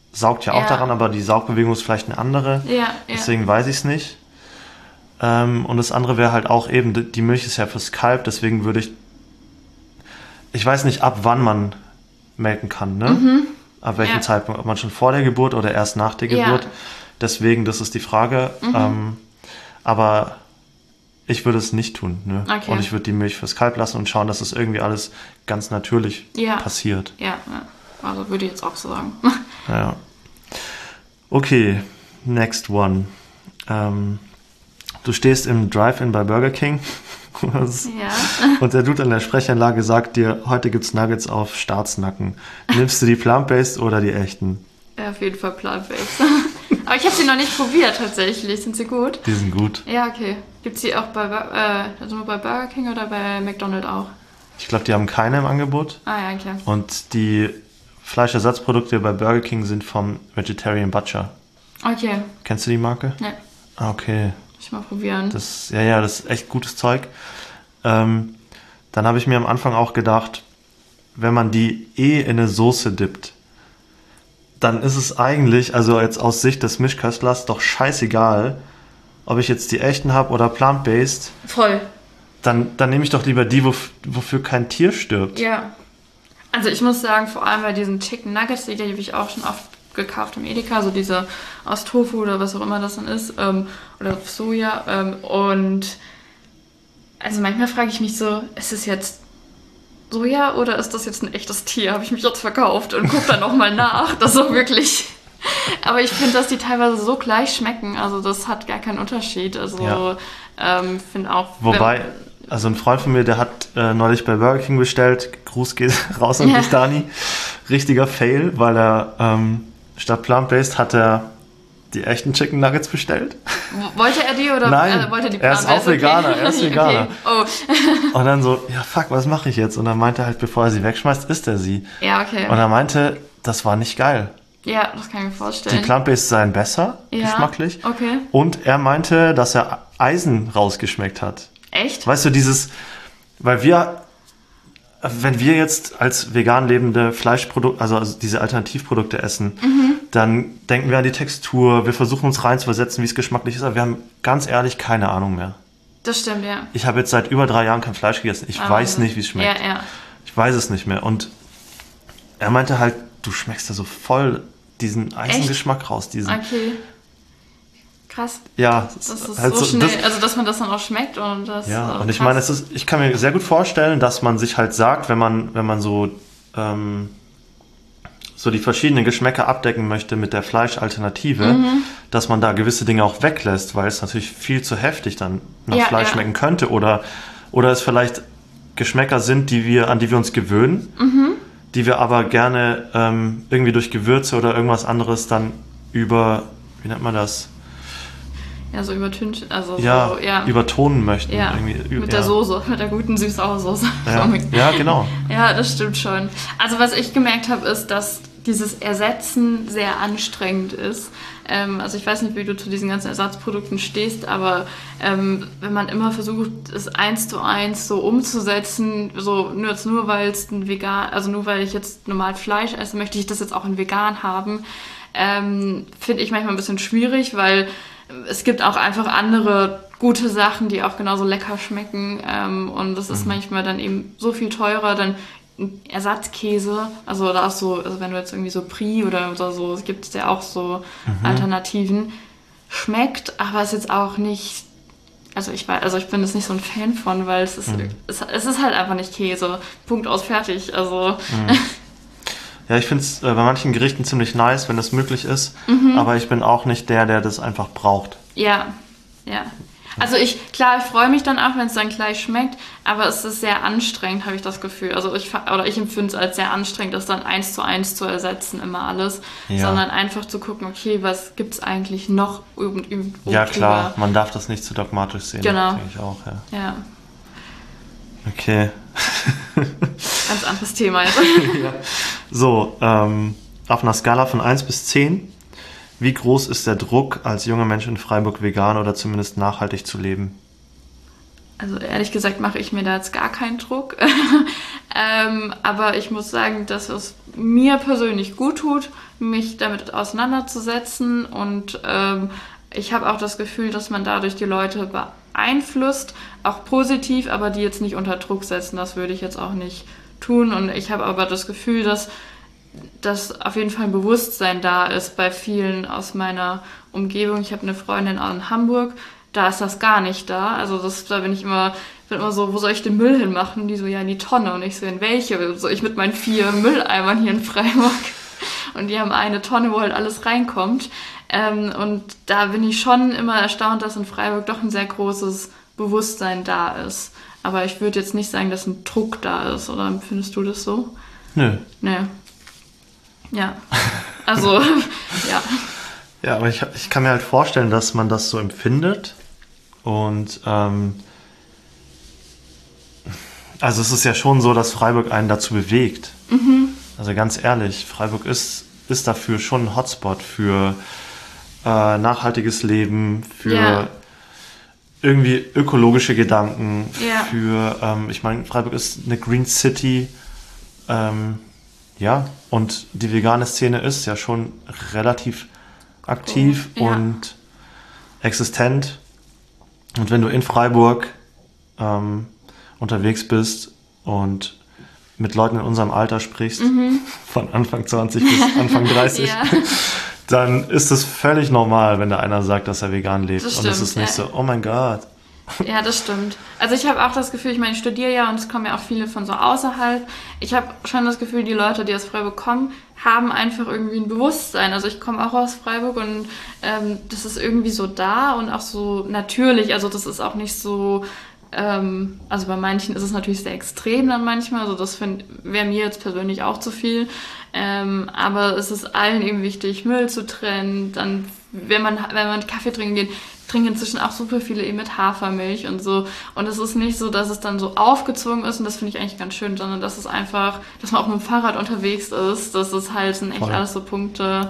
saugt ja auch daran, aber die Saugbewegung ist vielleicht eine andere. Ja. Deswegen weiß ich es nicht. Und das andere wäre halt auch eben, die Milch ist ja fürs Kalb, deswegen würde ich weiß nicht, ab wann man melken kann, ne? Ab welchem Zeitpunkt, ob man schon vor der Geburt oder erst nach der Geburt. Ja. Deswegen, das ist die Frage. Aber ich würde es nicht tun, ne? Okay. Und ich würde die Milch fürs Kalb lassen und schauen, dass es irgendwie alles ganz natürlich passiert. Ja. Also würde ich jetzt auch so sagen. Ja. Okay, next one. Du stehst im Drive-In bei Burger King und der Dude an der Sprechanlage sagt dir, heute gibt's Nuggets auf Staatsnacken. Nimmst du die Plant-Based oder die echten? Ja, auf jeden Fall Plant-Based. Aber ich habe sie noch nicht probiert tatsächlich. Sind sie gut? Die sind gut. Ja, okay. Gibt's die auch nur bei Burger King oder bei McDonald's auch? Ich glaube, die haben keine im Angebot. Ah ja, okay. Und die Fleischersatzprodukte bei Burger King sind vom Vegetarian Butcher. Okay. Kennst du die Marke? Ne. Okay. Ich mal probieren. Das ist echt gutes Zeug. Dann habe ich mir am Anfang auch gedacht, wenn man die in eine Soße dippt, dann ist es eigentlich, also jetzt aus Sicht des Mischköstlers, doch scheißegal, ob ich jetzt die echten habe oder plant-based. Voll. Dann nehme ich doch lieber die, wofür kein Tier stirbt. Ja. Also ich muss sagen, vor allem bei diesen Chicken Nuggets, die habe ich auch schon oft gekauft im Edeka, so diese aus Tofu oder was auch immer das dann ist, oder Soja. Und also manchmal frage ich mich so, ist es jetzt Soja oder ist das jetzt ein echtes Tier? Habe ich mich jetzt verkauft und gucke dann nochmal nach. Das ist so wirklich. Aber ich finde, dass die teilweise so gleich schmecken. Also das hat gar keinen Unterschied. Also finde auch. Wobei, also ein Freund von mir, der hat neulich bei Burger King bestellt. Gruß geht raus an dich, Dani. Richtiger Fail, weil er statt Plant-Based hat er die echten Chicken Nuggets bestellt. Wollte er die oder Nein, wollte er die er ist auch Veganer, er ist Veganer. Okay. Oh. Und dann so, ja fuck, was mache ich jetzt? Und dann meinte er halt, bevor er sie wegschmeißt, isst er sie. Ja, okay. Und er meinte, das war nicht geil. Ja, das kann ich mir vorstellen. Die Plant-Based seien besser, geschmacklich. Okay. Und er meinte, dass er Eisen rausgeschmeckt hat. Echt? Weißt du, wenn wir jetzt als vegan lebende Fleischprodukte, also diese Alternativprodukte essen, dann denken wir an die Textur, wir versuchen uns reinzuversetzen, wie es geschmacklich ist, aber wir haben ganz ehrlich keine Ahnung mehr. Das stimmt, ja. Ich habe jetzt seit über 3 Jahren kein Fleisch gegessen. Ich weiß nicht, wie es schmeckt. Ja. Ich weiß es nicht mehr. Und er meinte halt, du schmeckst da so voll diesen Eisengeschmack raus. Okay. Krass. Ja, das ist halt so schnell, also dass man das dann auch schmeckt und das. Ja, und ich meine, ich kann mir sehr gut vorstellen, dass man sich halt sagt, wenn man so die verschiedenen Geschmäcker abdecken möchte mit der Fleischalternative, dass man da gewisse Dinge auch weglässt, weil es natürlich viel zu heftig dann nach Fleisch schmecken könnte oder es vielleicht Geschmäcker sind, an die wir uns gewöhnen, die wir aber gerne irgendwie durch Gewürze oder irgendwas anderes dann wie nennt man das? Ja, so übertüncht, also übertonen möchten. Ja, mit der Soße, mit der guten Süß-Sauer-Soße. Ja, genau. Ja, das stimmt schon. Also was ich gemerkt habe, ist, dass dieses Ersetzen sehr anstrengend ist. Also ich weiß nicht, wie du zu diesen ganzen Ersatzprodukten stehst, aber wenn man immer versucht, es 1:1 so umzusetzen, so nur weil es ein vegan, also nur weil ich jetzt normal Fleisch esse, möchte ich das jetzt auch in vegan haben, finde ich manchmal ein bisschen schwierig, weil es gibt auch einfach andere gute Sachen, die auch genauso lecker schmecken, und das ist manchmal dann eben so viel teurer, dann Ersatzkäse, also da ist so, also wenn du jetzt irgendwie so Brie oder so, es gibt ja auch so Alternativen, schmeckt, aber ist jetzt auch nicht, also ich bin jetzt nicht so ein Fan von, weil es ist halt einfach nicht Käse, Punkt aus, fertig, also Ja, ich finde es bei manchen Gerichten ziemlich nice, wenn das möglich ist, aber ich bin auch nicht der das einfach braucht. Ja. Also ich freue mich dann auch, wenn es dann gleich schmeckt, aber es ist sehr anstrengend, habe ich das Gefühl. Also ich empfinde es als sehr anstrengend, das dann 1:1 zu ersetzen, immer alles, sondern einfach zu gucken, okay, was gibt es eigentlich noch Ja, klar, man darf das nicht zu dogmatisch sehen. Genau. Denke ich auch, ja. Okay. Ganz anderes Thema jetzt. Ja. So, auf einer Skala von 1 bis 10, wie groß ist der Druck, als junger Mensch in Freiburg vegan oder zumindest nachhaltig zu leben? Also ehrlich gesagt mache ich mir da jetzt gar keinen Druck. Aber ich muss sagen, dass es mir persönlich gut tut, mich damit auseinanderzusetzen. Und ich habe auch das Gefühl, dass man dadurch die Leute beeinflusst, auch positiv, aber die jetzt nicht unter Druck setzen. Das würde ich jetzt auch nicht tun. Und ich habe aber das Gefühl, dass auf jeden Fall ein Bewusstsein da ist bei vielen aus meiner Umgebung. Ich habe eine Freundin in Hamburg, da ist das gar nicht da. Also da bin immer so, wo soll ich den Müll hinmachen? Die so, ja, in die Tonne. Und ich so, in welche? So, ich mit meinen 4 Mülleimern hier in Freiburg. Und die haben eine Tonne, wo halt alles reinkommt. Und da bin ich schon immer erstaunt, dass in Freiburg doch ein sehr großes Bewusstsein da ist. Aber ich würde jetzt nicht sagen, dass ein Druck da ist. Oder findest du das so? Nö. Nee. Ja. Also, ja. Ja, aber ich kann mir halt vorstellen, dass man das so empfindet. Und also es ist ja schon so, dass Freiburg einen dazu bewegt. Mhm. Also ganz ehrlich, Freiburg ist dafür schon ein Hotspot für nachhaltiges Leben, für irgendwie ökologische Gedanken, für, ich meine, Freiburg ist eine Green City, und die vegane Szene ist ja schon relativ aktiv und existent. Und wenn du in Freiburg unterwegs bist und mit Leuten in unserem Alter sprichst, von Anfang 20 bis Anfang 30, dann ist es völlig normal, wenn da einer sagt, dass er vegan lebt. Das und stimmt, es ist nicht so, oh mein Gott. Ja, das stimmt. Also ich habe auch das Gefühl, ich meine, ich studiere ja und es kommen ja auch viele von so außerhalb. Ich habe schon das Gefühl, die Leute, die aus Freiburg kommen, haben einfach irgendwie ein Bewusstsein. Also ich komme auch aus Freiburg und das ist irgendwie so da und auch so natürlich. Also das ist auch nicht so, also bei manchen ist es natürlich sehr extrem dann manchmal. Also das wäre mir jetzt persönlich auch zu viel. Aber es ist allen eben wichtig, Müll zu trennen. Dann, wenn man Kaffee trinken geht, trinken inzwischen auch super viele eben mit Hafermilch und so. Und es ist nicht so, dass es dann so aufgezwungen ist und das finde ich eigentlich ganz schön, sondern dass es einfach, dass man auch mit dem Fahrrad unterwegs ist. Das ist halt, sind echt alles so Punkte.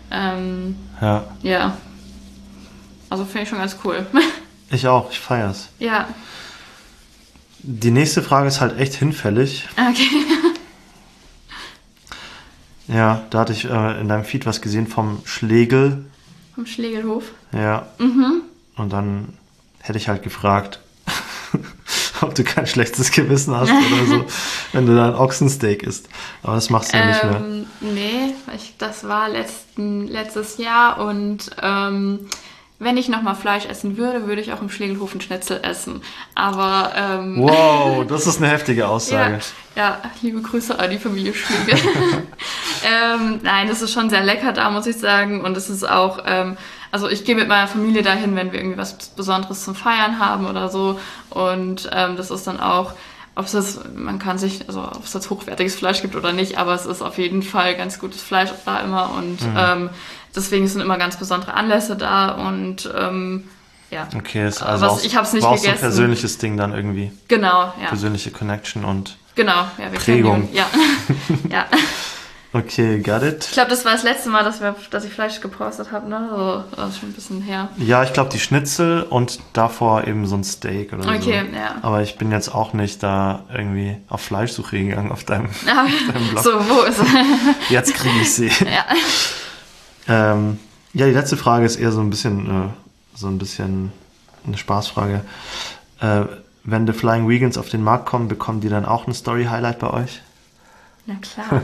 Ja. Also finde ich schon ganz cool. Ich auch, ich feier's. Ja. Die nächste Frage ist halt echt hinfällig. Okay. Ja, da hatte ich in deinem Feed was gesehen vom Schlegel. Vom Schlegelhof? Ja. Und dann hätte ich halt gefragt, ob du kein schlechtes Gewissen hast oder so, wenn du da ein Ochsensteak isst. Aber das machst du ja nicht mehr. Nee, das war letztes Jahr und wenn ich nochmal Fleisch essen würde, würde ich auch im Schlegelhof einen Schnitzel essen. Aber wow, das ist eine heftige Aussage. Ja, liebe Grüße an die Familie Schlegel. Nein, das ist schon sehr lecker da, muss ich sagen. Und es ist auch, also ich gehe mit meiner Familie dahin, wenn wir irgendwie was Besonderes zum Feiern haben oder so. Und das ist dann auch, ob es jetzt hochwertiges Fleisch gibt oder nicht, aber es ist auf jeden Fall ganz gutes Fleisch da immer. Und deswegen sind immer ganz besondere Anlässe da und ja. Okay, ist also auch, ich habe es nicht gegessen. So ein persönliches Ding dann irgendwie. Genau, ja. Persönliche Connection und wir Prägung. Ja. Ja. Okay, got it. Ich glaube, das war das letzte Mal, dass ich Fleisch gepostet habe, ne? So, das ist schon ein bisschen her. Ja, ich glaube die Schnitzel und davor eben so ein Steak oder so. Okay, ja. Aber ich bin jetzt auch nicht da irgendwie auf Fleischsuche gegangen auf deinem Blog. So, wo ist er? Jetzt kriege ich sie. Ja. Ja, die letzte Frage ist eher so ein bisschen eine Spaßfrage. Wenn The Flying Vegans auf den Markt kommen, bekommen die dann auch ein Story-Highlight bei euch? Na klar.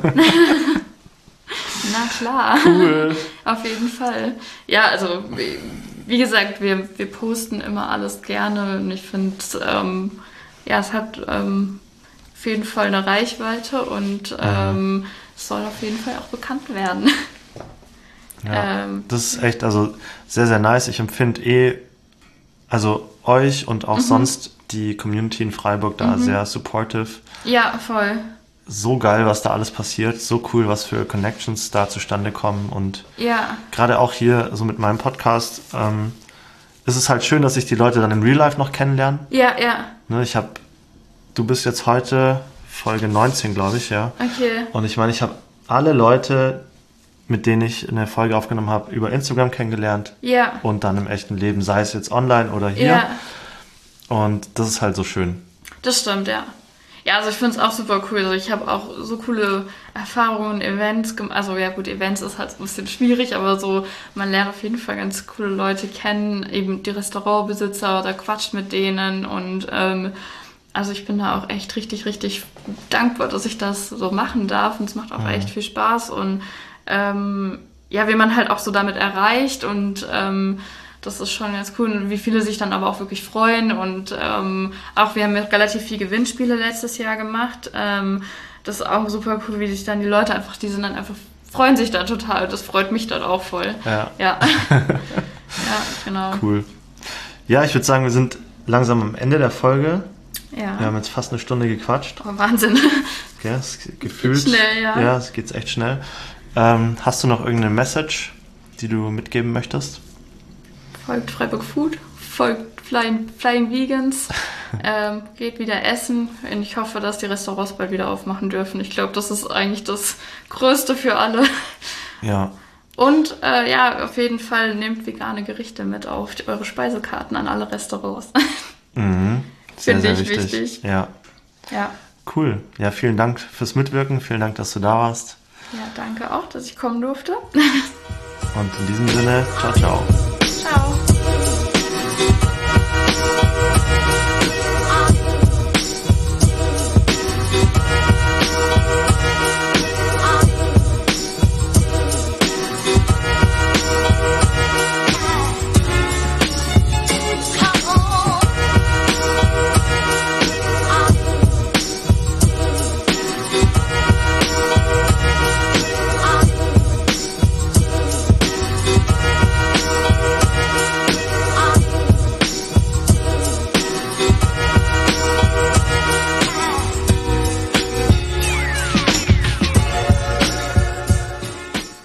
Na klar. Cool. Auf jeden Fall. Ja, also wie gesagt, wir posten immer alles gerne und ich finde, es hat auf jeden Fall eine Reichweite und es soll auf jeden Fall auch bekannt werden. Ja, das ist echt, also sehr, sehr nice. Ich empfinde also euch und auch sonst die Community in Freiburg da sehr supportive. Ja, voll. So geil, was da alles passiert. So cool, was für Connections da zustande kommen. Und gerade auch hier, so mit meinem Podcast, ist es halt schön, dass ich die Leute dann in Real Life noch kennenlerne. Ja. Ne, du bist jetzt heute Folge 19, glaube ich, ja. Okay. Und ich meine, ich habe alle Leute, mit denen ich eine Folge aufgenommen habe, über Instagram kennengelernt. Ja. Und dann im echten Leben, sei es jetzt online oder hier. Ja. Und das ist halt so schön. Das stimmt, ja. Ja, also ich finde es auch super cool. Also ich habe auch so coole Erfahrungen, Events gemacht. Also ja gut, Events ist halt ein bisschen schwierig, aber so, man lernt auf jeden Fall ganz coole Leute kennen, eben die Restaurantbesitzer oder quatscht mit denen und also ich bin da auch echt richtig, richtig dankbar, dass ich das so machen darf und es macht auch echt viel Spaß und ja, wie man halt auch so damit erreicht und das ist schon ganz cool, wie viele sich dann aber auch wirklich freuen und auch wir haben ja relativ viele Gewinnspiele letztes Jahr gemacht. Das ist auch super cool, wie sich dann die Leute einfach, die sind dann einfach, freuen sich da total. Das freut mich dann auch voll. Ja. Ja, genau. Cool. Ja, ich würde sagen, wir sind langsam am Ende der Folge. Ja. Wir haben jetzt fast eine Stunde gequatscht. Oh, Wahnsinn. Ja, es gefühlt. Schnell, ja. Ja, es geht echt schnell. Hast du noch irgendeine Message, die du mitgeben möchtest? Folgt Freiburg Food, folgt Flying Vegans, geht wieder essen und ich hoffe, dass die Restaurants bald wieder aufmachen dürfen. Ich glaube, das ist eigentlich das Größte für alle. Ja. Und ja, auf jeden Fall nehmt vegane Gerichte mit auf eure Speisekarten an alle Restaurants. Mhm. Finde ich wichtig. Ja. Ja. Cool. Ja, vielen Dank fürs Mitwirken. Vielen Dank, dass du da warst. Ja, danke auch, dass ich kommen durfte. Und in diesem Sinne, ciao, ciao.